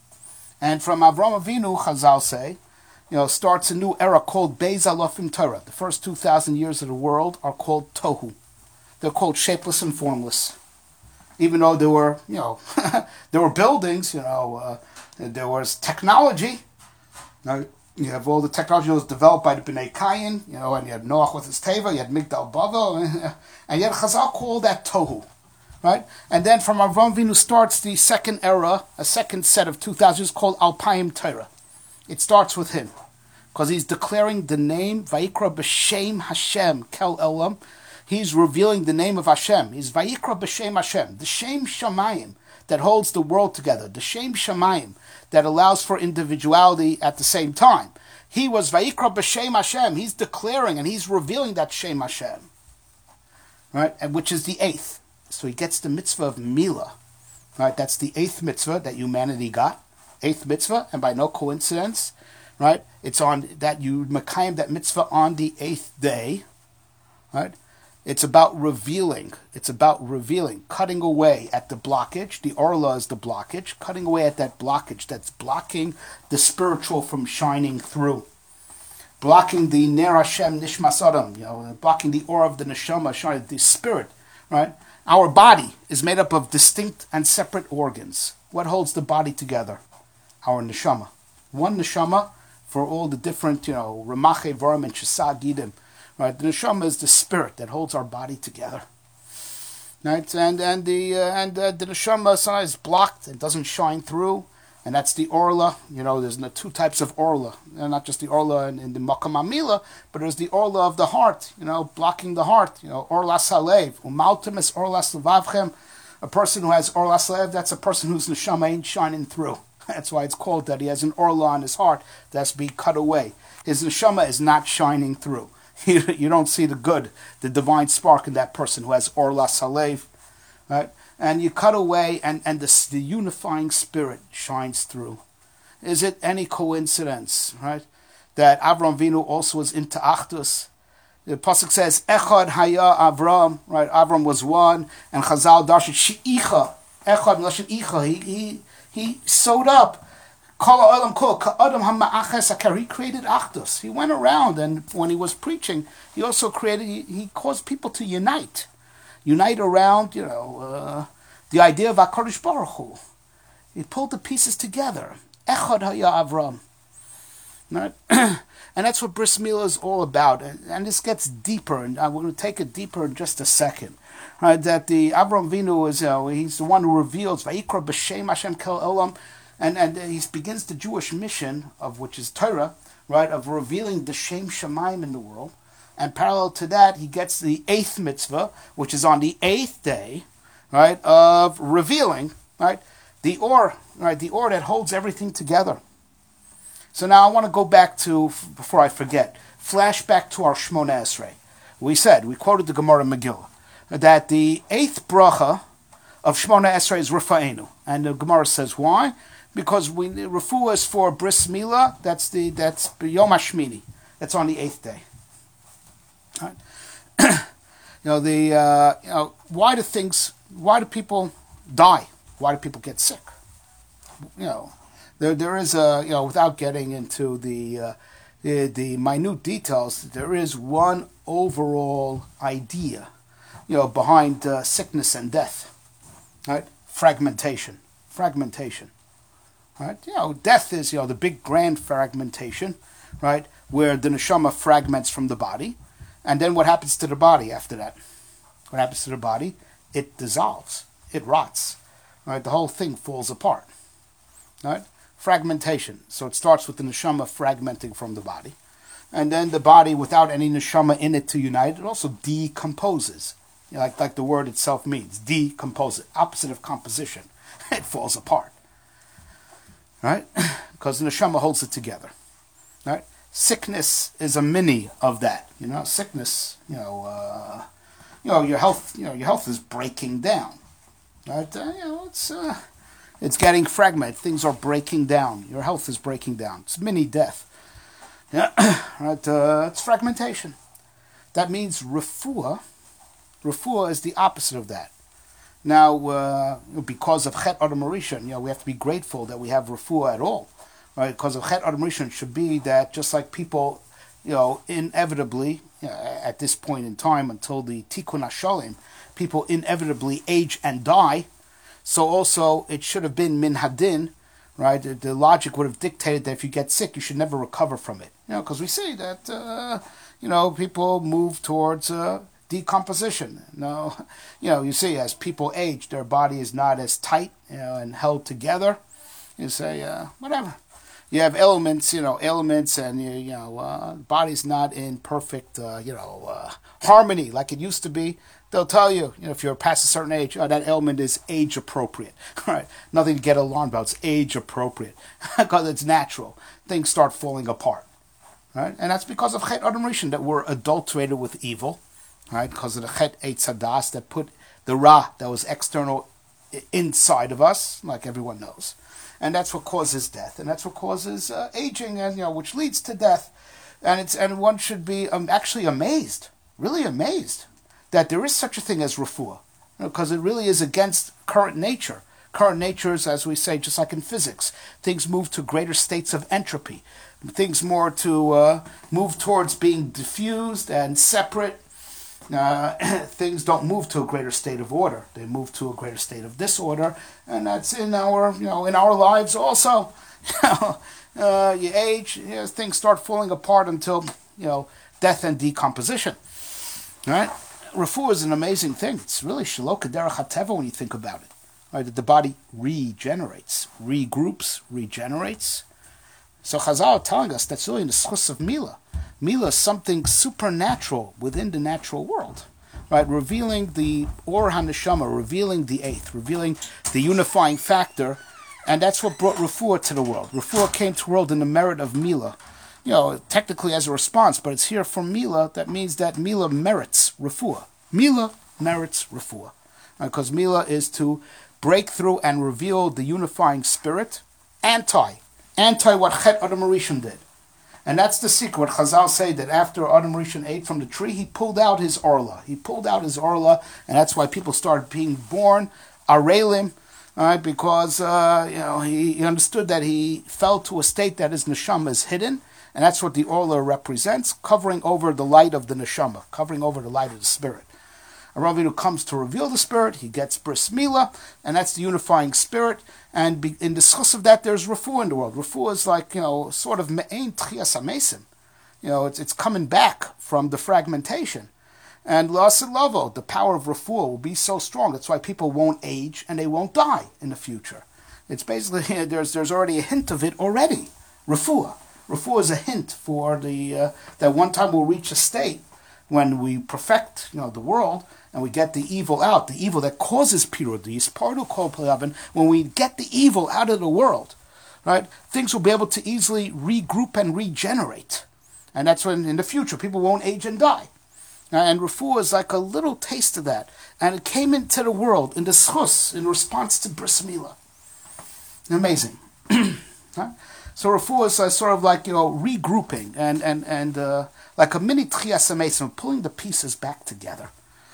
And from Avram Avinu, Chazal say, you know, starts a new era called Beis Alofim Torah. The first two thousand years of the world are called Tohu. They're called shapeless and formless. Even though there were, you know, there were buildings, you know, uh, there was technology. Now, you have all the technology that was developed by the Bnei Kayin, you know, and you had Noach with his Teva, you had Migdal Bavel, and yet Chazal called that Tohu, right? And then from Avram Avinu starts the second era, a second set of two thousand years called Alpayim Torah. It starts with him, because he's declaring the name, Vayikra B'Shem Hashem, Kel Elam. He's revealing the name of Hashem. He's Vayikra B'Shem Hashem, the Shem Shamayim that holds the world together, the Shem Shamayim that allows for individuality at the same time. He was Vayikra B'Shem Hashem. He's declaring and he's revealing that Shem Hashem, right? And which is the eighth. So he gets the mitzvah of Milah, right? That's the eighth mitzvah that humanity got, eighth mitzvah, and by no coincidence, right? It's on that you mekayim that mitzvah on the eighth day, right? It's about revealing. It's about revealing, cutting away at the blockage. The orla is the blockage, cutting away at that blockage that's blocking the spiritual from shining through, blocking the ner Hashem nishmas adam, you know, blocking the aura of the neshama, shining the spirit. Right? Our body is made up of distinct and separate organs. What holds the body together? Our neshama. One neshama for all the different, you know, ramache varim and shesad gidim. Right, the neshama is the spirit that holds our body together. Right, and and the uh, and uh, the neshama sometimes is blocked and doesn't shine through, and that's the orla. You know, there's the two types of orla, uh, not just the orla in, in the makam amila, but there's the orla of the heart. You know, blocking the heart. You know, orla salev, umaltim is orla levavchem. A person who has orla salev, that's a person whose neshama ain't shining through. That's why it's called that. He has an orla on his heart that's being cut away. His neshama is not shining through. You, you don't see the good, the divine spark in that person who has Orla Salev, right? And you cut away, and, and the, the unifying spirit shines through. Is it any coincidence, right, that Avram Avinu also was into Achdus? The pasuk says, Echad Haya Avram, right? Avram was one, and Chazal Darshan She'icha, Echad Lashon Icha, he, he, he sewed up. He created Achdus. He went around, and when he was preaching, he also created, he, he caused people to unite. Unite around, you know, uh, the idea of HaKadosh Baruch Hu. He pulled the pieces together. Echad Haya Avram. Right? And that's what Bris Milah is all about. And, and this gets deeper, and I'm going to take it deeper in just a second. Right? That the Avram Avinu is, uh, he's the one who reveals, Vayikra B'Shem Hashem Kel Olam. And and he begins the Jewish mission, of which is Torah, right, of revealing the Shem Shamayim in the world. And parallel to that, he gets the eighth mitzvah, which is on the eighth day, right, of revealing, right, the or, right, the or that holds everything together. So now I want to go back to, before I forget, flashback to our Shmona Esrei. We said, we quoted the Gemara Megillah, that the eighth bracha of Shmona Esrei is Rifa'enu. And the Gemara says, why? Because we refuah is for bris milah. That's the that's Yom Hashmini. That's on the eighth day. Right? you know the uh, you know why do things? Why do people die? Why do people get sick? You know, there there is a you know without getting into the uh, the, the minute details, there is one overall idea, you know, behind uh, sickness and death. Right? Fragmentation. Fragmentation. Right? You know, death is, you know, the big grand fragmentation, right? Where the neshama fragments from the body. And then what happens to the body after that? What happens to the body? It dissolves. It rots. Right? The whole thing falls apart. right? Fragmentation. So it starts with the neshama fragmenting from the body. And then the body, without any neshama in it to unite, it also decomposes. You know, like, like the word itself means, decompose, opposite of composition. It falls apart. Right? Because the neshama holds it together. Right? Sickness is a mini of that. You know, sickness, you know, uh, you know, your health, you know, your health is breaking down. Right? Uh, you know, it's uh, it's getting fragmented. Things are breaking down. Your health is breaking down. It's mini death. Yeah, right. Uh, it's fragmentation. That means refuah. Refuah is the opposite of that. Now, uh, because of Chet Adam Rishon, you know, we have to be grateful that we have refuah at all, right? Because of Chet Adam Rishon should be that just like people, you know, inevitably, you know, at this point in time until the Tikkun HaShalim, people inevitably age and die. So also it should have been min hadin, right? The, the logic would have dictated that if you get sick, you should never recover from it. You know, because we see that, uh, you know, people move towards uh, decomposition. No, you know, you see as people age, their body is not as tight, you know, and held together. You say, uh, whatever. You have elements, you know, elements, and you, you know, uh, the body's not in perfect, uh, you know, uh, harmony like it used to be. They'll tell you, you know, if you're past a certain age, oh, that element is age appropriate. Right? Nothing to get alarmed about. It's age appropriate because it's natural. Things start falling apart, right? And that's because of Chet Adam Rishon, that we're adulterated with evil, right? Because of the Chet Eitz Hadas that put the Ra that was external inside of us, like everyone knows, and that's what causes death, and that's what causes uh, aging, and you know, which leads to death. And it's and one should be um, actually amazed, really amazed, that there is such a thing as refuah, because you know, it really is against current nature. Current nature is, as we say, just like in physics, things move to greater states of entropy, things more to uh, move towards being diffused and separate. Uh, things don't move to a greater state of order; they move to a greater state of disorder, and that's in our, you know, in our lives also. You know, uh, you age, you know, things start falling apart until, you know, death and decomposition. Right? Refuah is an amazing thing. It's really shaloka derech hateva when you think about it. Right? That the body regenerates, regroups, regenerates. So Chazal are telling us that's really in the schus of Mila. Mila is something supernatural within the natural world, right? Revealing the Or HaNeshama, revealing the eighth, revealing the unifying factor, and that's what brought Refuah to the world. Refuah came to the world in the merit of Mila. You know, technically as a response, but it's here from Mila. That means that Mila merits Refuah. Mila merits Refuah. Because Mila is to break through and reveal the unifying spirit, anti, anti what Chet Adam Rishon did. And that's the secret. Chazal say that after Adam Rishon ate from the tree, he pulled out his orla. He pulled out his orla, and that's why people started being born arelim, all right, because uh, you know he, he understood that he fell to a state that his neshama is hidden, and that's what the orla represents, covering over the light of the neshama, covering over the light of the spirit. A Ravinu comes to reveal the spirit, he gets bris milah, and that's the unifying spirit. And be, in the schus of that, there's refuah in the world. Refuah is like, you know, sort of me'ein tchias hamesim. You know, it's it's coming back from the fragmentation. And la'asid lavo, the power of refuah will be so strong. That's why people won't age and they won't die in the future. It's basically, there's there's already a hint of it already. Refuah. Refuah is a hint for the uh, that one time we'll reach a state when we perfect, you know, the world, and we get the evil out, the evil that causes pirud, the yispardu kol playavin. When we get the evil out of the world, right, things will be able to easily regroup and regenerate. And that's when, in the future, people won't age and die. And refuah is like a little taste of that. And it came into the world in the schus, in response to bris milah. Amazing. Right? So refuah is uh, sort of like, you know, regrouping and, and, and uh, like a mini tchias hamesim, pulling the pieces back together.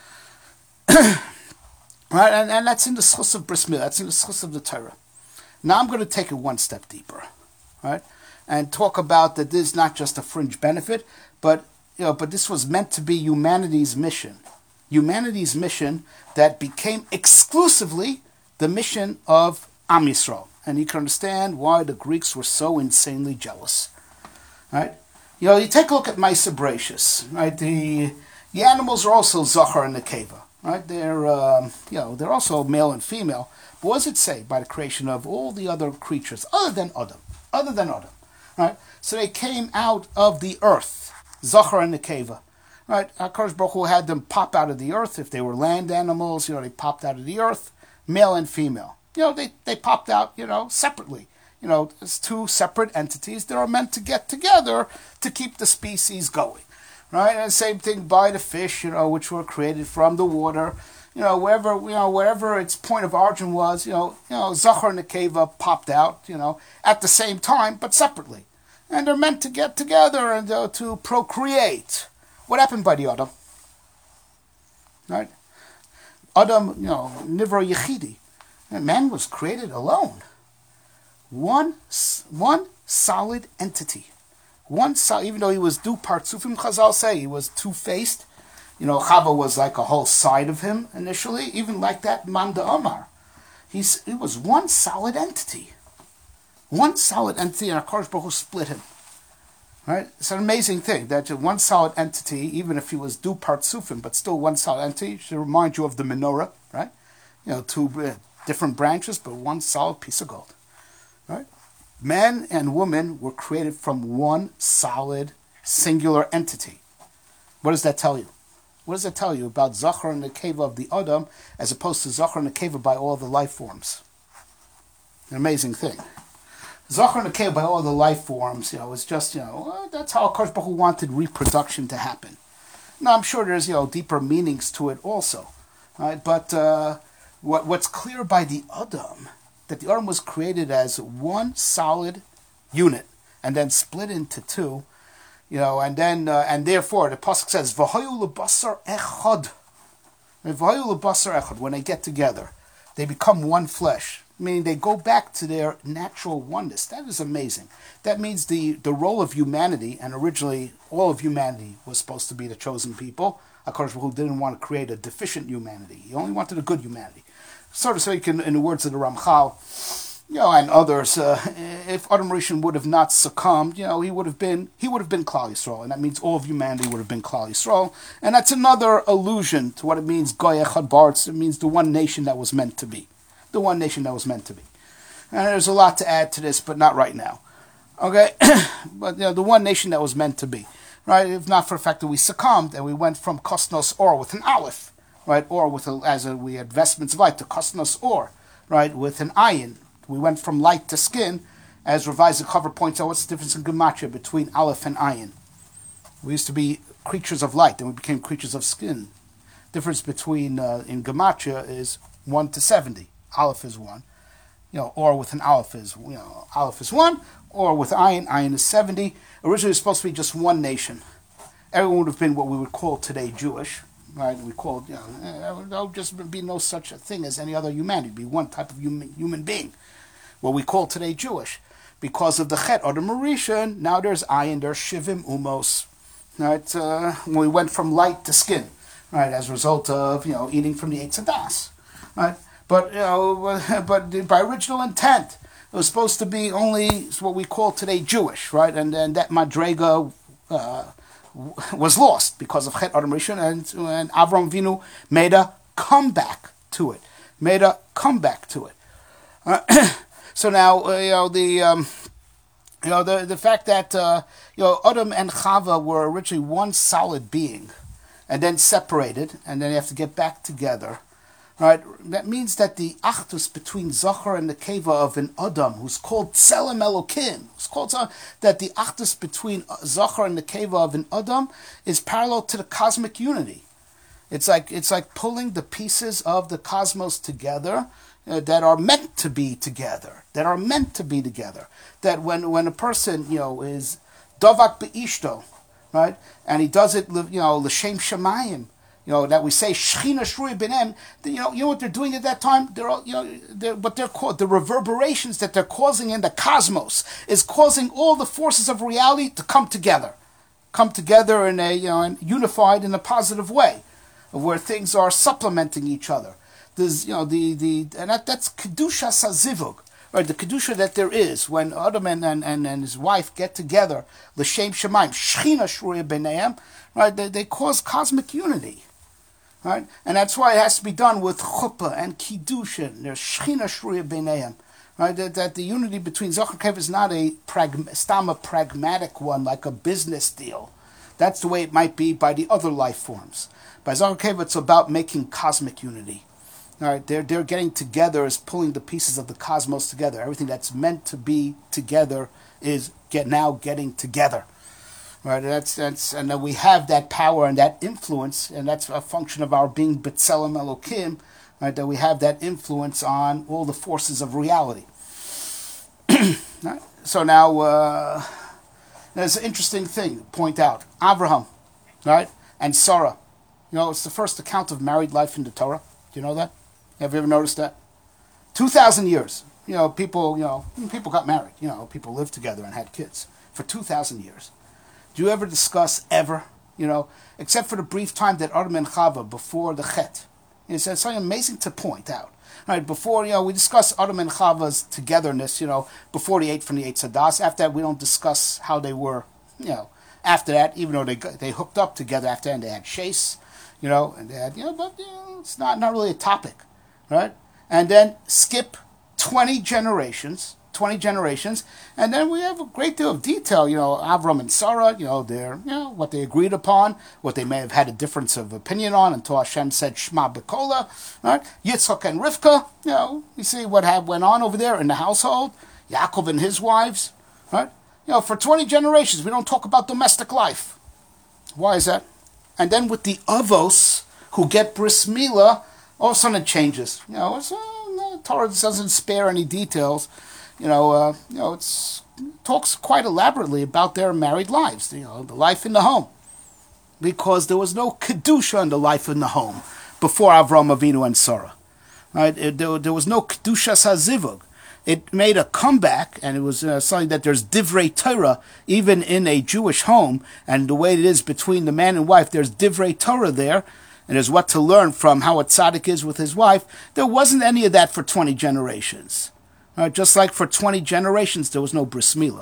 Right, and, and that's in the schus of bris milah, that's in the schus of the Torah. Now I'm going to take it one step deeper, right, and talk about that this is not just a fringe benefit, but you know, but this was meant to be humanity's mission, humanity's mission that became exclusively the mission of Am Yisrael, and you can understand why the Greeks were so insanely jealous, right? You know, you take a look at Maaseh Bereishis, right? The the animals are also zachar and nekeva. right? They're um, you know they're also male and female. But what does it say by the creation of all the other creatures other than Adam, other than Adam, right? So they came out of the earth, Zachar and Nekeva, right? HaKadosh Baruch Hu had them pop out of the earth. If they were land animals, you know, they popped out of the earth, male and female. You know, they they popped out, you know, separately. You know, it's two separate entities that are meant to get together to keep the species going, right? And same thing by the fish, you know, which were created from the water, you know, wherever, you know, wherever its point of origin was, you know, you know, Zachar and Nekeva popped out, you know, at the same time, but separately. And they're meant to get together and uh, to procreate. What happened by the Adam? Right? Adam, you know, Nivra Yechidi. Man was created alone. One, one solid entity. One solid, even though he was du partsufim, Chazal say, he was two-faced. You know, Chava was like a whole side of him initially. Even like that, Manda Amar. He's, he was one solid entity. One solid entity, and HaKadosh Baruch Hu split him. Right? It's an amazing thing, that one solid entity, even if he was du partsufim, but still one solid entity, should remind you of the menorah, right? You know, two uh, different branches, but one solid piece of gold. Right? Man and woman were created from one solid, singular entity. What does that tell you? What does that tell you about Zachar and Nekeva of the Adam as opposed to Zachar and Nekeva by all the life forms? An amazing thing. Zachar and Nekeva by all the life forms, you know, it's just, you know, well, that's how HaKadosh Baruch Hu wanted reproduction to happen. Now, I'm sure there's, you know, deeper meanings to it also. Right? But uh, what what's clear by the Adam, that the Adam was created as one solid unit and then split into two, you know, and then, uh, and therefore, the Pasuk says, V'hayu lebasar echad. V'hayu lebasar echad, when they get together, they become one flesh, meaning they go back to their natural oneness. That is amazing. That means the, the role of humanity, and originally all of humanity was supposed to be the chosen people. HaKadosh Baruch Hu didn't want to create a deficient humanity. He only wanted a good humanity. So to speak, in, in the words of the Ramchal, you know, and others, uh, if Adam Rishon would have not succumbed, you know, he would have been he would have been Klal Yisrael, and that means all of humanity would have been Klal Yisrael, and that's another allusion to what it means Goy Echad Baretz. It means the one nation that was meant to be, the one nation that was meant to be. And there's a lot to add to this, but not right now. Okay, but you know, the one nation that was meant to be, right? If not for the fact that we succumbed and we went from Kosnos Or with an Aleph. Right, or with a, as a, we had vestments of light to Kosnos Or, right, with an ayin. We went from light to skin, as Revised cover points out. What's the difference in Gematria between Aleph and ayin? We used to be creatures of light, then we became creatures of skin. Difference between uh, in Gematria is one to seventy. Aleph is one, you know, or with an Aleph is you know Aleph is one, or with ayin, ayin is seventy. Originally, it was supposed to be just one nation. Everyone would have been what we would call today Jewish. Right, we call it, you know, there would just be no such a thing as any other humanity. It'd be one type of human, human being. What we call today Jewish. Because of the Chet or the Mauritian, now there's ayin, there's shivim umos. Right, uh, when we went from light to skin, right, as a result of, you know, eating from the Eitz Hadas. Right, but, you know, but by original intent, it was supposed to be only what we call today Jewish, right, and then that Madrega, uh, was lost because of Chet Adam Rishon, and, and Avram Vinu made a comeback to it. Made a comeback to it. Uh, so now, uh, you know, the um, you know the the fact that uh, you know Adam and Chava were originally one solid being, and then separated, and then they have to get back together. Right? That means that the achdus between Zachar and the Nekeva of an Adam, who's called Tselem Elokim, who's called that the achdus between Zachar and the Nekeva of an Adam is parallel to the cosmic unity. It's like it's like pulling the pieces of the cosmos together uh, that are meant to be together, that are meant to be together. That when when a person you know is Dovak Beishto, right, and he does it you know l'shem Shemayim. You know that we say Shechina Shrui Benem. You know, you know what they're doing at that time. They're all, you know, they're, but they're called the reverberations that they're causing in the cosmos is causing all the forces of reality to come together, come together in a you know unified in a positive way, where things are supplementing each other. There's you know the the and that, that's kedusha sazivug, right? The kedusha that there is when Adam and, and, and, and his wife get together, l'shem Shemaim Shechina Shrui Benem, right? They, they cause cosmic unity. Right? And that's why it has to be done with chuppah and kiddushin. There's shechina shruya b'neihem. Right? That, that the unity between Zohar and Keva is not a prag, stam a pragmatic one, like a business deal. That's the way it might be by the other life forms. By Zohar and Keva, it's about making cosmic unity. All right, they're they're getting together, is pulling the pieces of the cosmos together. Everything that's meant to be together is get now getting together. Right, that's that's, and then we have that power and that influence, and that's a function of our being B'Tselem Elokim. Right, that we have that influence on all the forces of reality. Right? So now, uh, there's an interesting thing to point out. Abraham, right, and Sarah. You know, it's the first account of married life in the Torah. Do you know that? Have you ever noticed that? Two thousand years. You know, people. You know, people got married. You know, people lived together and had kids for two thousand years. Do you ever discuss ever? You know, except for the brief time that Adam and Chava before the Chet. It's something amazing to point out. Right, before, you know, we discuss Adam and Chava's togetherness, you know, before they ate from the eight Sadas. After that, we don't discuss how they were, you know, after that, even though they they hooked up together after that, and they had Shase, you know, and they had, you know, but, you know, it's not, not really a topic, right? And then skip twenty generations, twenty generations, and then we have a great deal of detail, you know, Avram and Sarah, you know, their, you know, what they agreed upon, what they may have had a difference of opinion on until Hashem said Shema B'Kola, right? Yitzchak and Rivka, you know, you see what had went on over there in the household, Yaakov and his wives, right? You know, for twenty generations, we don't talk about domestic life. Why is that? And then with the Avos, who get Bris Milah, all of a sudden it changes. You know, so, no, Torah doesn't spare any details. You know, uh, you know, it's it talks quite elaborately about their married lives. You know, the life in the home, because there was no kedusha in the life in the home before Avram Avinu and Sarah. Right? It, there, there was no kedusha hazivug. It made a comeback, and it was uh, something that there's divrei Torah even in a Jewish home, and the way it is between the man and wife, there's divrei Torah there. And there's what to learn from how a tzaddik is with his wife. There wasn't any of that for twenty generations. Uh, just like for twenty generations, there was no bris milah.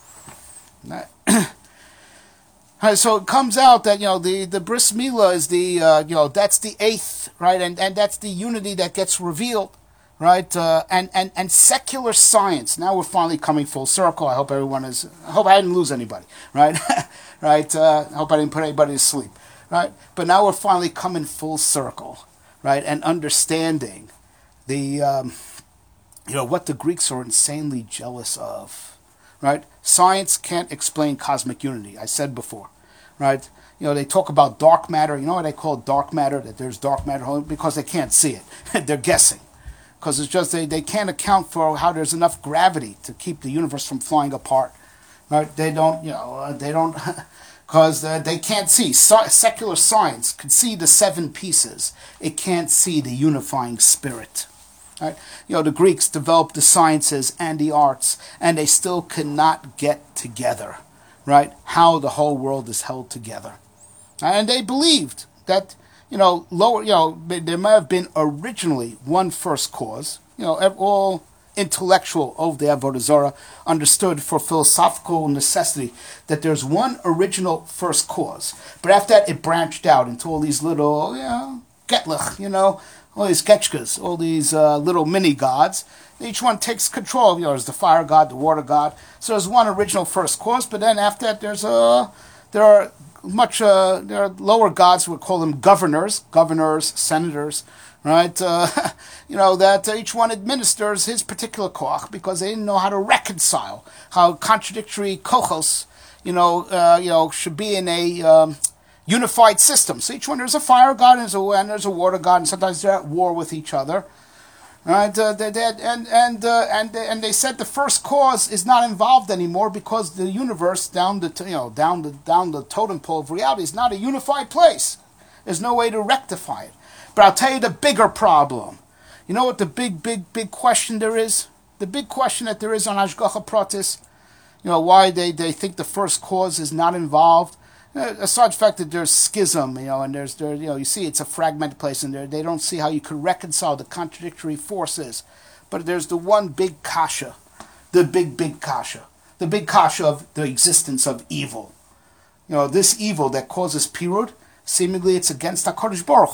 So it comes out that, you know, the, the bris milah is the, uh, you know, that's the eighth, right? And and that's the unity that gets revealed, right? Uh, and, and, and secular science, now we're finally coming full circle. I hope everyone is, I hope I didn't lose anybody, right? right? Uh, I hope I didn't put anybody to sleep. Right, but now we're finally coming full circle, right, and understanding the, um, you know, what the Greeks are insanely jealous of, right? Science can't explain cosmic unity. I said before, right? You know, they talk about dark matter. You know what they call dark matter? That there's dark matter because they can't see it. They're guessing, because it's just they, they can't account for how there's enough gravity to keep the universe from flying apart, right? They don't, you know, uh, they don't. Because uh, they can't see. So- secular science can see the seven pieces. It can't see the unifying spirit. Right? You know, the Greeks developed the sciences and the arts, and they still cannot get together. Right? How the whole world is held together. And they believed that, you know, lower, you know, there may have been originally one first cause. You know, all intellectual of the Avodah Zarah understood for philosophical necessity that there's one original first cause, but after that it branched out into all these little, you know, getlich, you know, all these ketchkas, all these uh, little mini gods. Each one takes control. You know, there's the fire god, the water god. So there's one original first cause, but then after that there's a there are much uh, there are lower gods. We call them governors, governors, senators. Right, uh, you know, that uh, each one administers his particular koach because they didn't know how to reconcile how contradictory kochos, you know, uh, you know, should be in a um, unified system. So each one, there's a fire god and there's a, and there's a water god, and sometimes they're at war with each other. Right, uh, they, they, and and uh, and and they said the first cause is not involved anymore because the universe down the you know down the down the totem pole of reality is not a unified place. There's no way to rectify it. But I'll tell you the bigger problem. You know what the big, big, big question there is? The big question that there is on Hashgacha Pratis, you know, why they, they think the first cause is not involved. Uh, aside the fact that there's schism, you know, and there's, there, you know, you see it's a fragmented place, and they don't see how you could reconcile the contradictory forces. But there's the one big kasha, the big, big kasha, the big kasha of the existence of evil. You know, this evil that causes pirud, seemingly it's against HaKadosh Baruch Hu.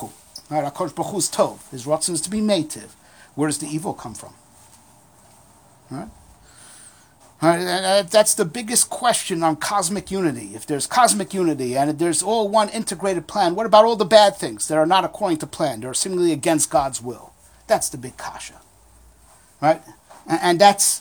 Right? HaKadosh Baruch Hu is Tov. His Ratzon is to be Meitiv. Where does the evil come from? Right? Right, and that's the biggest question on cosmic unity. If there's cosmic unity and there's all one integrated plan, what about all the bad things that are not according to plan? They're seemingly against God's will. That's the big kasha. Right? And, and that's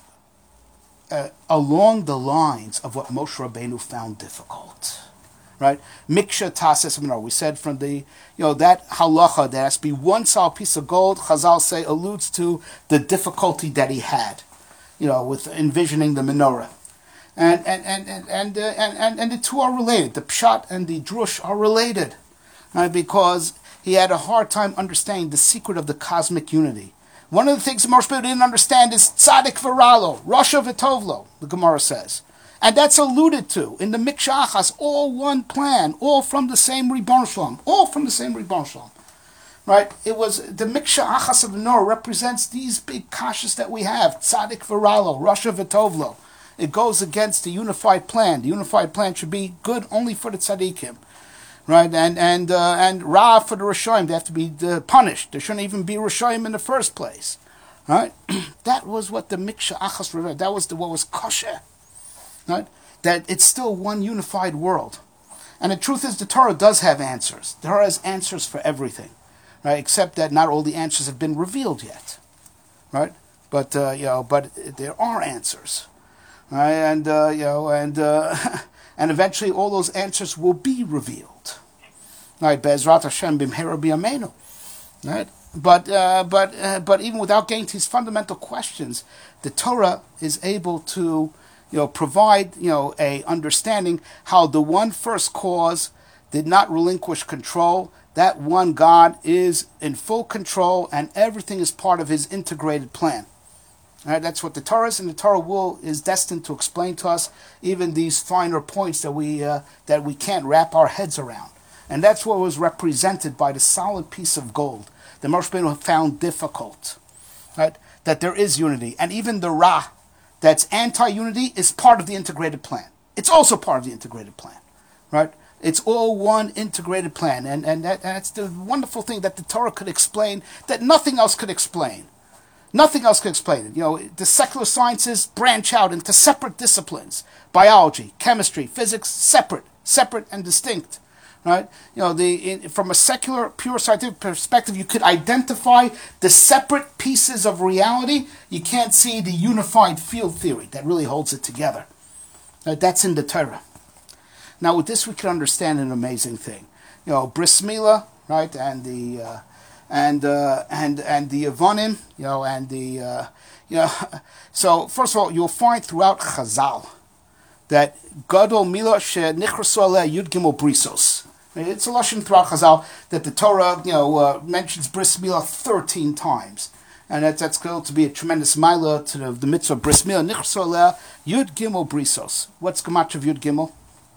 uh, along the lines of what Moshe Rabbeinu found difficult. Right? Miksha Tases Menor. We said from the, you know, that halacha, that has to be one solid piece of gold, Chazal say, alludes to the difficulty that he had, you know, with envisioning the menorah. And and and and and, uh, and, and, and the two are related. The pshat and the drush are related. Right? Because he had a hard time understanding the secret of the cosmic unity. One of the things Moshe Rabbeinu didn't understand is tzaddik v'ralo, rasha v'tovlo, the Gemara says. And that's alluded to in the Miksha Achas, all one plan, all from the same Ribbon Shalom, all from the same Ribbon Shalom. Right? It was the Miksha Achas of the Menorah represents these big kashas that we have, tzaddik v'ralo, rasha v'tovlo. It goes against the unified plan. The unified plan should be good only for the tzaddikim. Right, and and uh, and ra for the Rishonim, they have to be uh, punished. There shouldn't even be Rishonim in the first place. Right, that was what the Miksha Achas revealed. That was the what was kosher. Right, that it's still one unified world, and the truth is the Torah does have answers. The Torah has answers for everything, right? Except that not all the answers have been revealed yet. Right, but uh, you know, but there are answers. Right, and uh, you know, and. Uh, And eventually all those answers will be revealed. Right, Be'ezrat Hashem b'mhera b'yameinu. Right? But uh, but uh, but even without getting to these fundamental questions, the Torah is able to, you know, provide, you know, a understanding how the one first cause did not relinquish control. That one God is in full control, and everything is part of his integrated plan. Right, that's what the Torah is, and the Torah will is destined to explain to us even these finer points that we uh, that we can't wrap our heads around. And that's what was represented by the solid piece of gold that Moshe Rabbeinu found difficult. Right, that there is unity, and even the Ra, that's anti-unity, is part of the integrated plan. It's also part of the integrated plan. Right, it's all one integrated plan, and and, that, and that's the wonderful thing that the Torah could explain that nothing else could explain. Nothing else can explain it. You know, the secular sciences branch out into separate disciplines: biology, chemistry, physics, separate, separate and distinct. Right? You know, the in, from a secular, pure scientific perspective, you could identify the separate pieces of reality. You can't see the unified field theory that really holds it together. Right? That's in the Torah. Now, with this, we can understand an amazing thing. You know, Bris Milah, right, and the. Uh, And uh, and and the Avonim, you know, and the uh, you know, so first of all, you'll find throughout Chazal that Gadol Milah she'nichrasu aleh Yud Gimel Brisos. It's a lashon throughout Chazal that the Torah, you know, uh, mentions Bris Milah thirteen times, and that's that's going to be a tremendous milah to the, the mitzvah Bris Milah nichrasu aleh Yud Gimel Brisos. What's Gematria of Yud Gimel?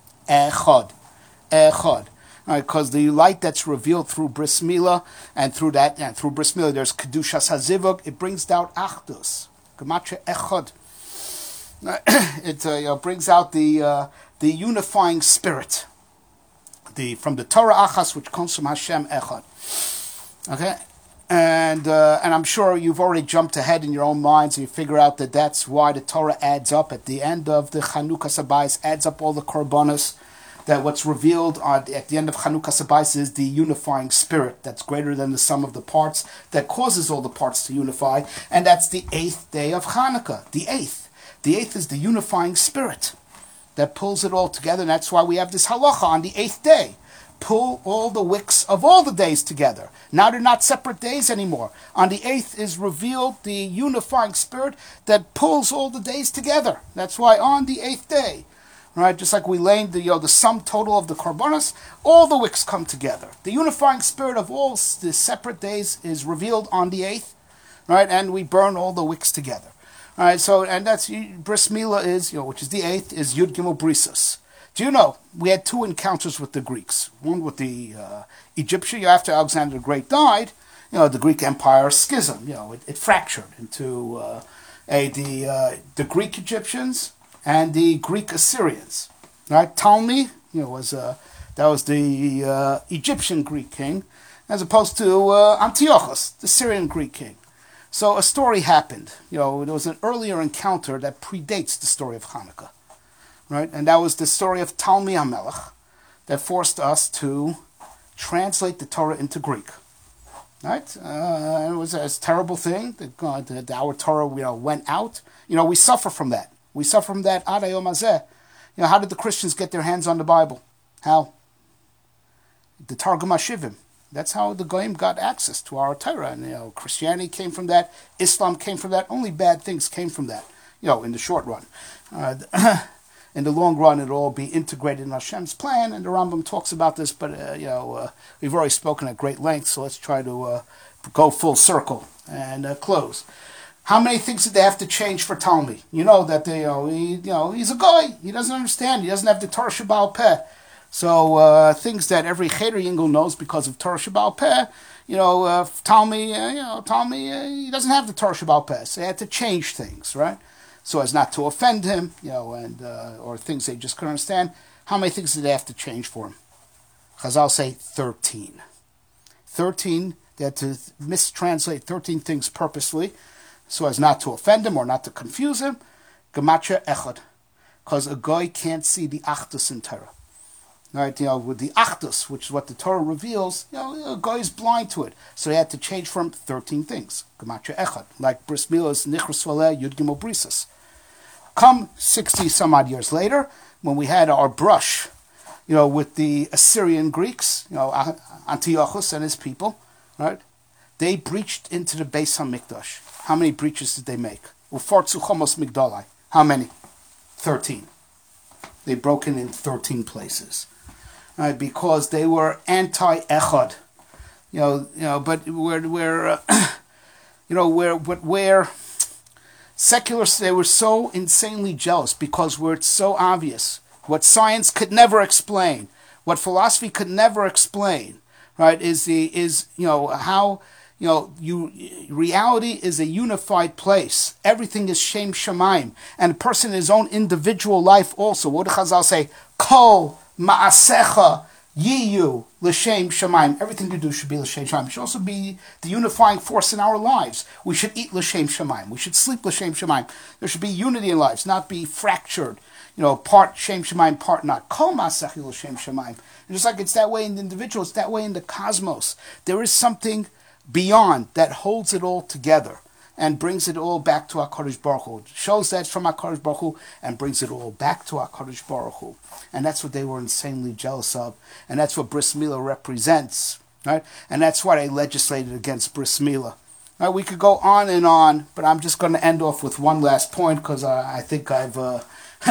Echad, Echad. Because the light that's revealed through Bris Milah, and through that, and through Bris Milah, there's Kedushas HaZivug, it brings out Achdus, Gematria Echad. It uh, you know, brings out the uh, the unifying spirit, the from the Torah Achas, which comes from Hashem Echad. Okay, and uh, and I'm sure you've already jumped ahead in your own minds, and you figure out that that's why the Torah adds up at the end of the Chanukah Sabayis, adds up all the korbanos. That what's revealed at the end of Chanukah Sabayis is the unifying spirit that's greater than the sum of the parts, that causes all the parts to unify, and that's the eighth day of Chanukah, the eighth. The eighth is the unifying spirit that pulls it all together, and that's why we have this halacha on the eighth day. Pull all the wicks of all the days together. Now they're not separate days anymore. On the eighth is revealed the unifying spirit that pulls all the days together. That's why on the eighth day, right, just like we laid the, you know, the sum total of the korbanos, all the wicks come together. The unifying spirit of all the separate days is revealed on the eighth, right, and we burn all the wicks together. All right, so, and that's, Bris Milah is, you know, which is the eighth, is Yud Gimel Brisos. Do you know, we had two encounters with the Greeks. One with the uh, Egyptian, after Alexander the Great died, you know, the Greek Empire schism, you know, it, it fractured into uh, a, the, uh, the Greek Egyptians and the Greek Assyrians, right? Ptolemy, you know, was uh, that was the uh, Egyptian Greek king, as opposed to uh, Antiochus, the Syrian Greek king. So a story happened. You know, there was an earlier encounter that predates the story of Hanukkah, right? And that was the story of Ptolemy HaMelech that forced us to translate the Torah into Greek. Right? Uh, it was a terrible thing that, uh, that our Torah, you know, went out. You know, we suffer from that. We suffer from that. Ad hayom hazeh. You know, how did the Christians get their hands on the Bible? How? The Targum HaShivim. That's how the Goyim got access to our Torah. And, you know, Christianity came from that. Islam came from that. Only bad things came from that, you know, in the short run. Uh, in the long run, it'll all be integrated in Hashem's plan, and the Rambam talks about this, but, uh, you know, uh, we've already spoken at great length, so let's try to uh, go full circle and uh, close. How many things did they have to change for Talmi? You know that they, you know, he, you know, he's a guy. He doesn't understand. He doesn't have the Torah Sheba'al Peh. So uh, things that every Cheder Yingel knows because of Torah Sheba'al Peh, you know, uh, Talmi, uh, you know, Talmi, uh, he doesn't have the Torah Sheba'al Peh. So they had to change things, right? So as not to offend him, you know, and uh, or things they just couldn't understand. How many things did they have to change for him? Chazal say thirteen. Thirteen, they had to mistranslate thirteen things purposely, so as not to offend him or not to confuse him. Gematria echad, because a guy can't see the achdus in Torah. Right, you know, with the achdus, which is what the Torah reveals, you know, a guy is blind to it. So they had to change from thirteen things. Gematria echad, like bris milas, nichras valeh, yud gimel brisas. Come sixty some odd years later, when we had our brush, you know, with the Assyrian Greeks, you know, Antiochus and his people, right? They breached into the Beis HaMikdash. How many breaches did they make? Ufartzu chomos migdalai. How many? Thirteen. They broke in in thirteen places, right? Because they were anti-echad, you know. You know, but where, where, uh, you know, where, but where secularists, they were so insanely jealous because where it's so obvious, what science could never explain, what philosophy could never explain, right? Is the is you know how. You know, you, reality is a unified place. Everything is Shem Shemaim. And a person in his own individual life also. What do Chazal say? Kol ma'asecha yiyu l'shem Shemaim. Everything you do should be l'shem Shemaim. It should also be the unifying force in our lives. We should eat l'shem Shemaim. We should sleep l'shem Shemaim. There should be unity in lives, not be fractured. You know, part Shem Shemaim, part not. Kol ma'asecha l'shem Shemaim. And just like it's that way in the individual, it's that way in the cosmos. There is something beyond that holds it all together and brings it all back to HaKadosh Baruch Hu. It shows that from HaKadosh Baruch Hu and brings it all back to HaKadosh Baruch Hu. And that's what they were insanely jealous of. And that's what Bris Milah represents. Right? And that's why they legislated against Bris Milah. Right? We could go on and on, but I'm just going to end off with one last point because uh, I think I've, uh,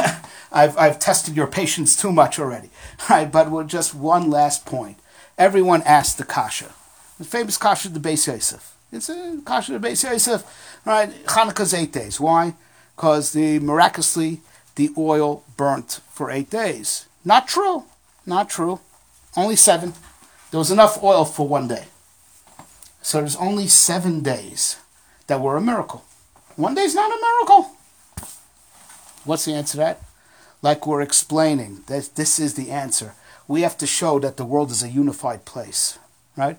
I've I've tested your patience too much already. Right? But with just one last point. Everyone asked the Kasha. The famous Kasha the Beis Yosef. It's a Kasha the Beis Yosef, right? Hanukkah's eight days. Why? Because the miraculously the oil burnt for eight days. Not true. Not true. Only seven. There was enough oil for one day. So there's only seven days that were a miracle. One day is not a miracle. What's the answer to that? Like we're explaining, that this is the answer. We have to show that the world is a unified place, right?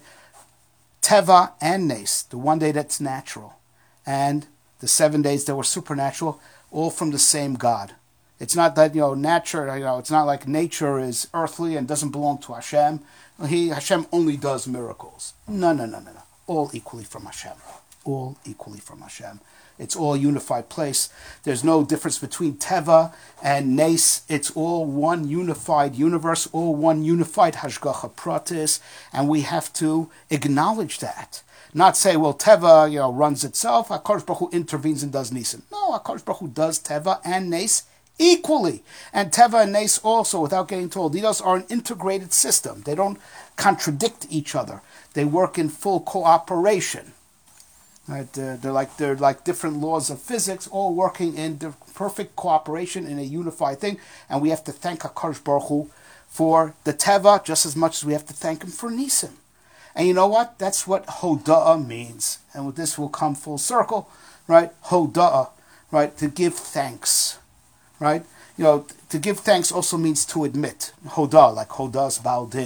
Teva and Nes, the one day that's natural, and the seven days that were supernatural, all from the same God. It's not that, you know, nature, you know, it's not like nature is earthly and doesn't belong to Hashem. He, Hashem only does miracles. No, no, no, no, no. All equally from Hashem. All equally from Hashem. It's all a unified place. There's no difference between Teva and Nes. It's all one unified universe, all one unified Hashgacha Pratis, and we have to acknowledge that. Not say, well, Teva, you know, runs itself. HaKadosh Baruch Hu intervenes and does Nisan. No, HaKadosh Baruch Hu does Teva and Nes equally. And Teva and Nes also, without getting told, these are an integrated system. They don't contradict each other. They work in full cooperation. Right? They're, they're like they're like different laws of physics, all working in the perfect cooperation in a unified thing. And we have to thank HaKadosh Baruch Hu for the Teva just as much as we have to thank him for Nisim. And you know what? That's what Hoda'ah means. And with this will come full circle, right? Hoda'ah, right? To give thanks, right? You know, to give thanks also means to admit. Hoda'ah, like Hoda'ah's Baal Din.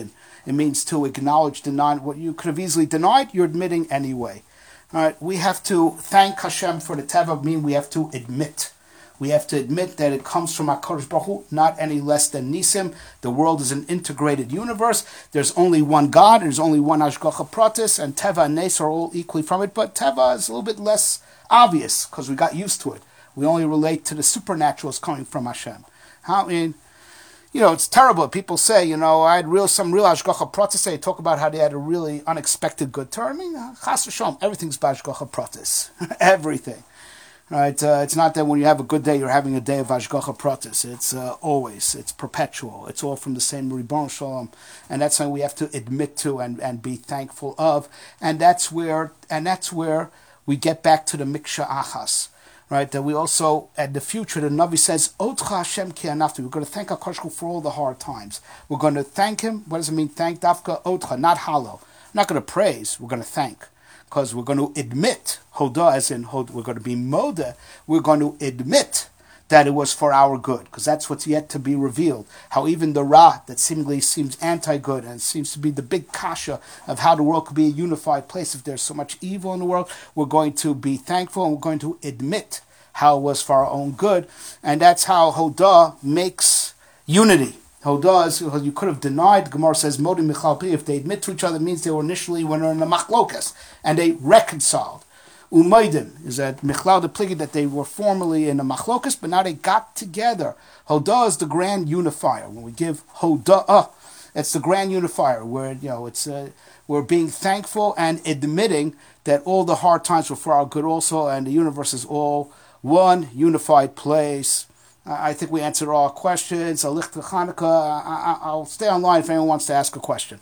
It means to acknowledge, deny what you could have easily denied, you're admitting anyway. All right, we have to thank Hashem for the teva, mean we have to admit. We have to admit that it comes from HaKadosh Baruch Hu, not any less than Nisim. The world is an integrated universe. There's only one God, there's only one Hashgacha Pratis, and Teva and Nes are all equally from it, but Teva is a little bit less obvious because we got used to it. We only relate to the supernatural as coming from Hashem. How, I mean, you know, it's terrible. People say, you know, I had real some real Hashgacha Pratis. They talk about how they had a really unexpected good turn. I mean, Chas v'shalom, everything's Hashgacha Pratis. Everything. Right? Uh, it's not that when you have a good day, you're having a day of Hashgacha Pratis. It's uh, always, it's perpetual. It's all from the same Ribbon Shalom. And that's something we have to admit to and, and be thankful of. And that's where, and that's where we get back to the Miksha Achas. Right, that we also, at the future, the Navi says, Otcha Hashem ki anafti. We're going to thank HaKadosh Baruch Hu for all the hard times. We're going to thank Him. What does it mean, thank? Dafka Otcha, not hallow. We're not going to praise, we're going to thank. Because we're going to admit, Hoda as in, Hod, we're going to be Moda, we're going to admit that it was for our good. Because that's what's yet to be revealed. How even the Ra, that seemingly seems anti-good, and seems to be the big kasha of how the world could be a unified place if there's so much evil in the world, we're going to be thankful and we're going to admit how it was for our own good. And that's how Hodah makes unity. Hodah is, you could have denied, Gemara says, Modi Michalpi, if they admit to each other, it means they were initially when they were in the Machlokas, and they reconciled. Umaydim is that Michlal the Pligi, that they were formerly in the Machlokas, but now they got together. Hodah is the grand unifier. When we give Hodah, it's the grand unifier, where, you know, it's uh, we're being thankful and admitting that all the hard times were for our good also, and the universe is all one unified place. Uh, I think we answered all our questions. Alich Chanukah. I, I, I'll stay online if anyone wants to ask a question.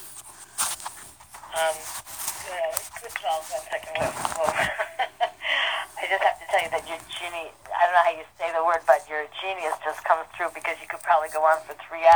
Um, good, good call. One second. I just have to tell you that your genie, I don't know how you say the word, but your genius just comes through because you could probably go on for three hours.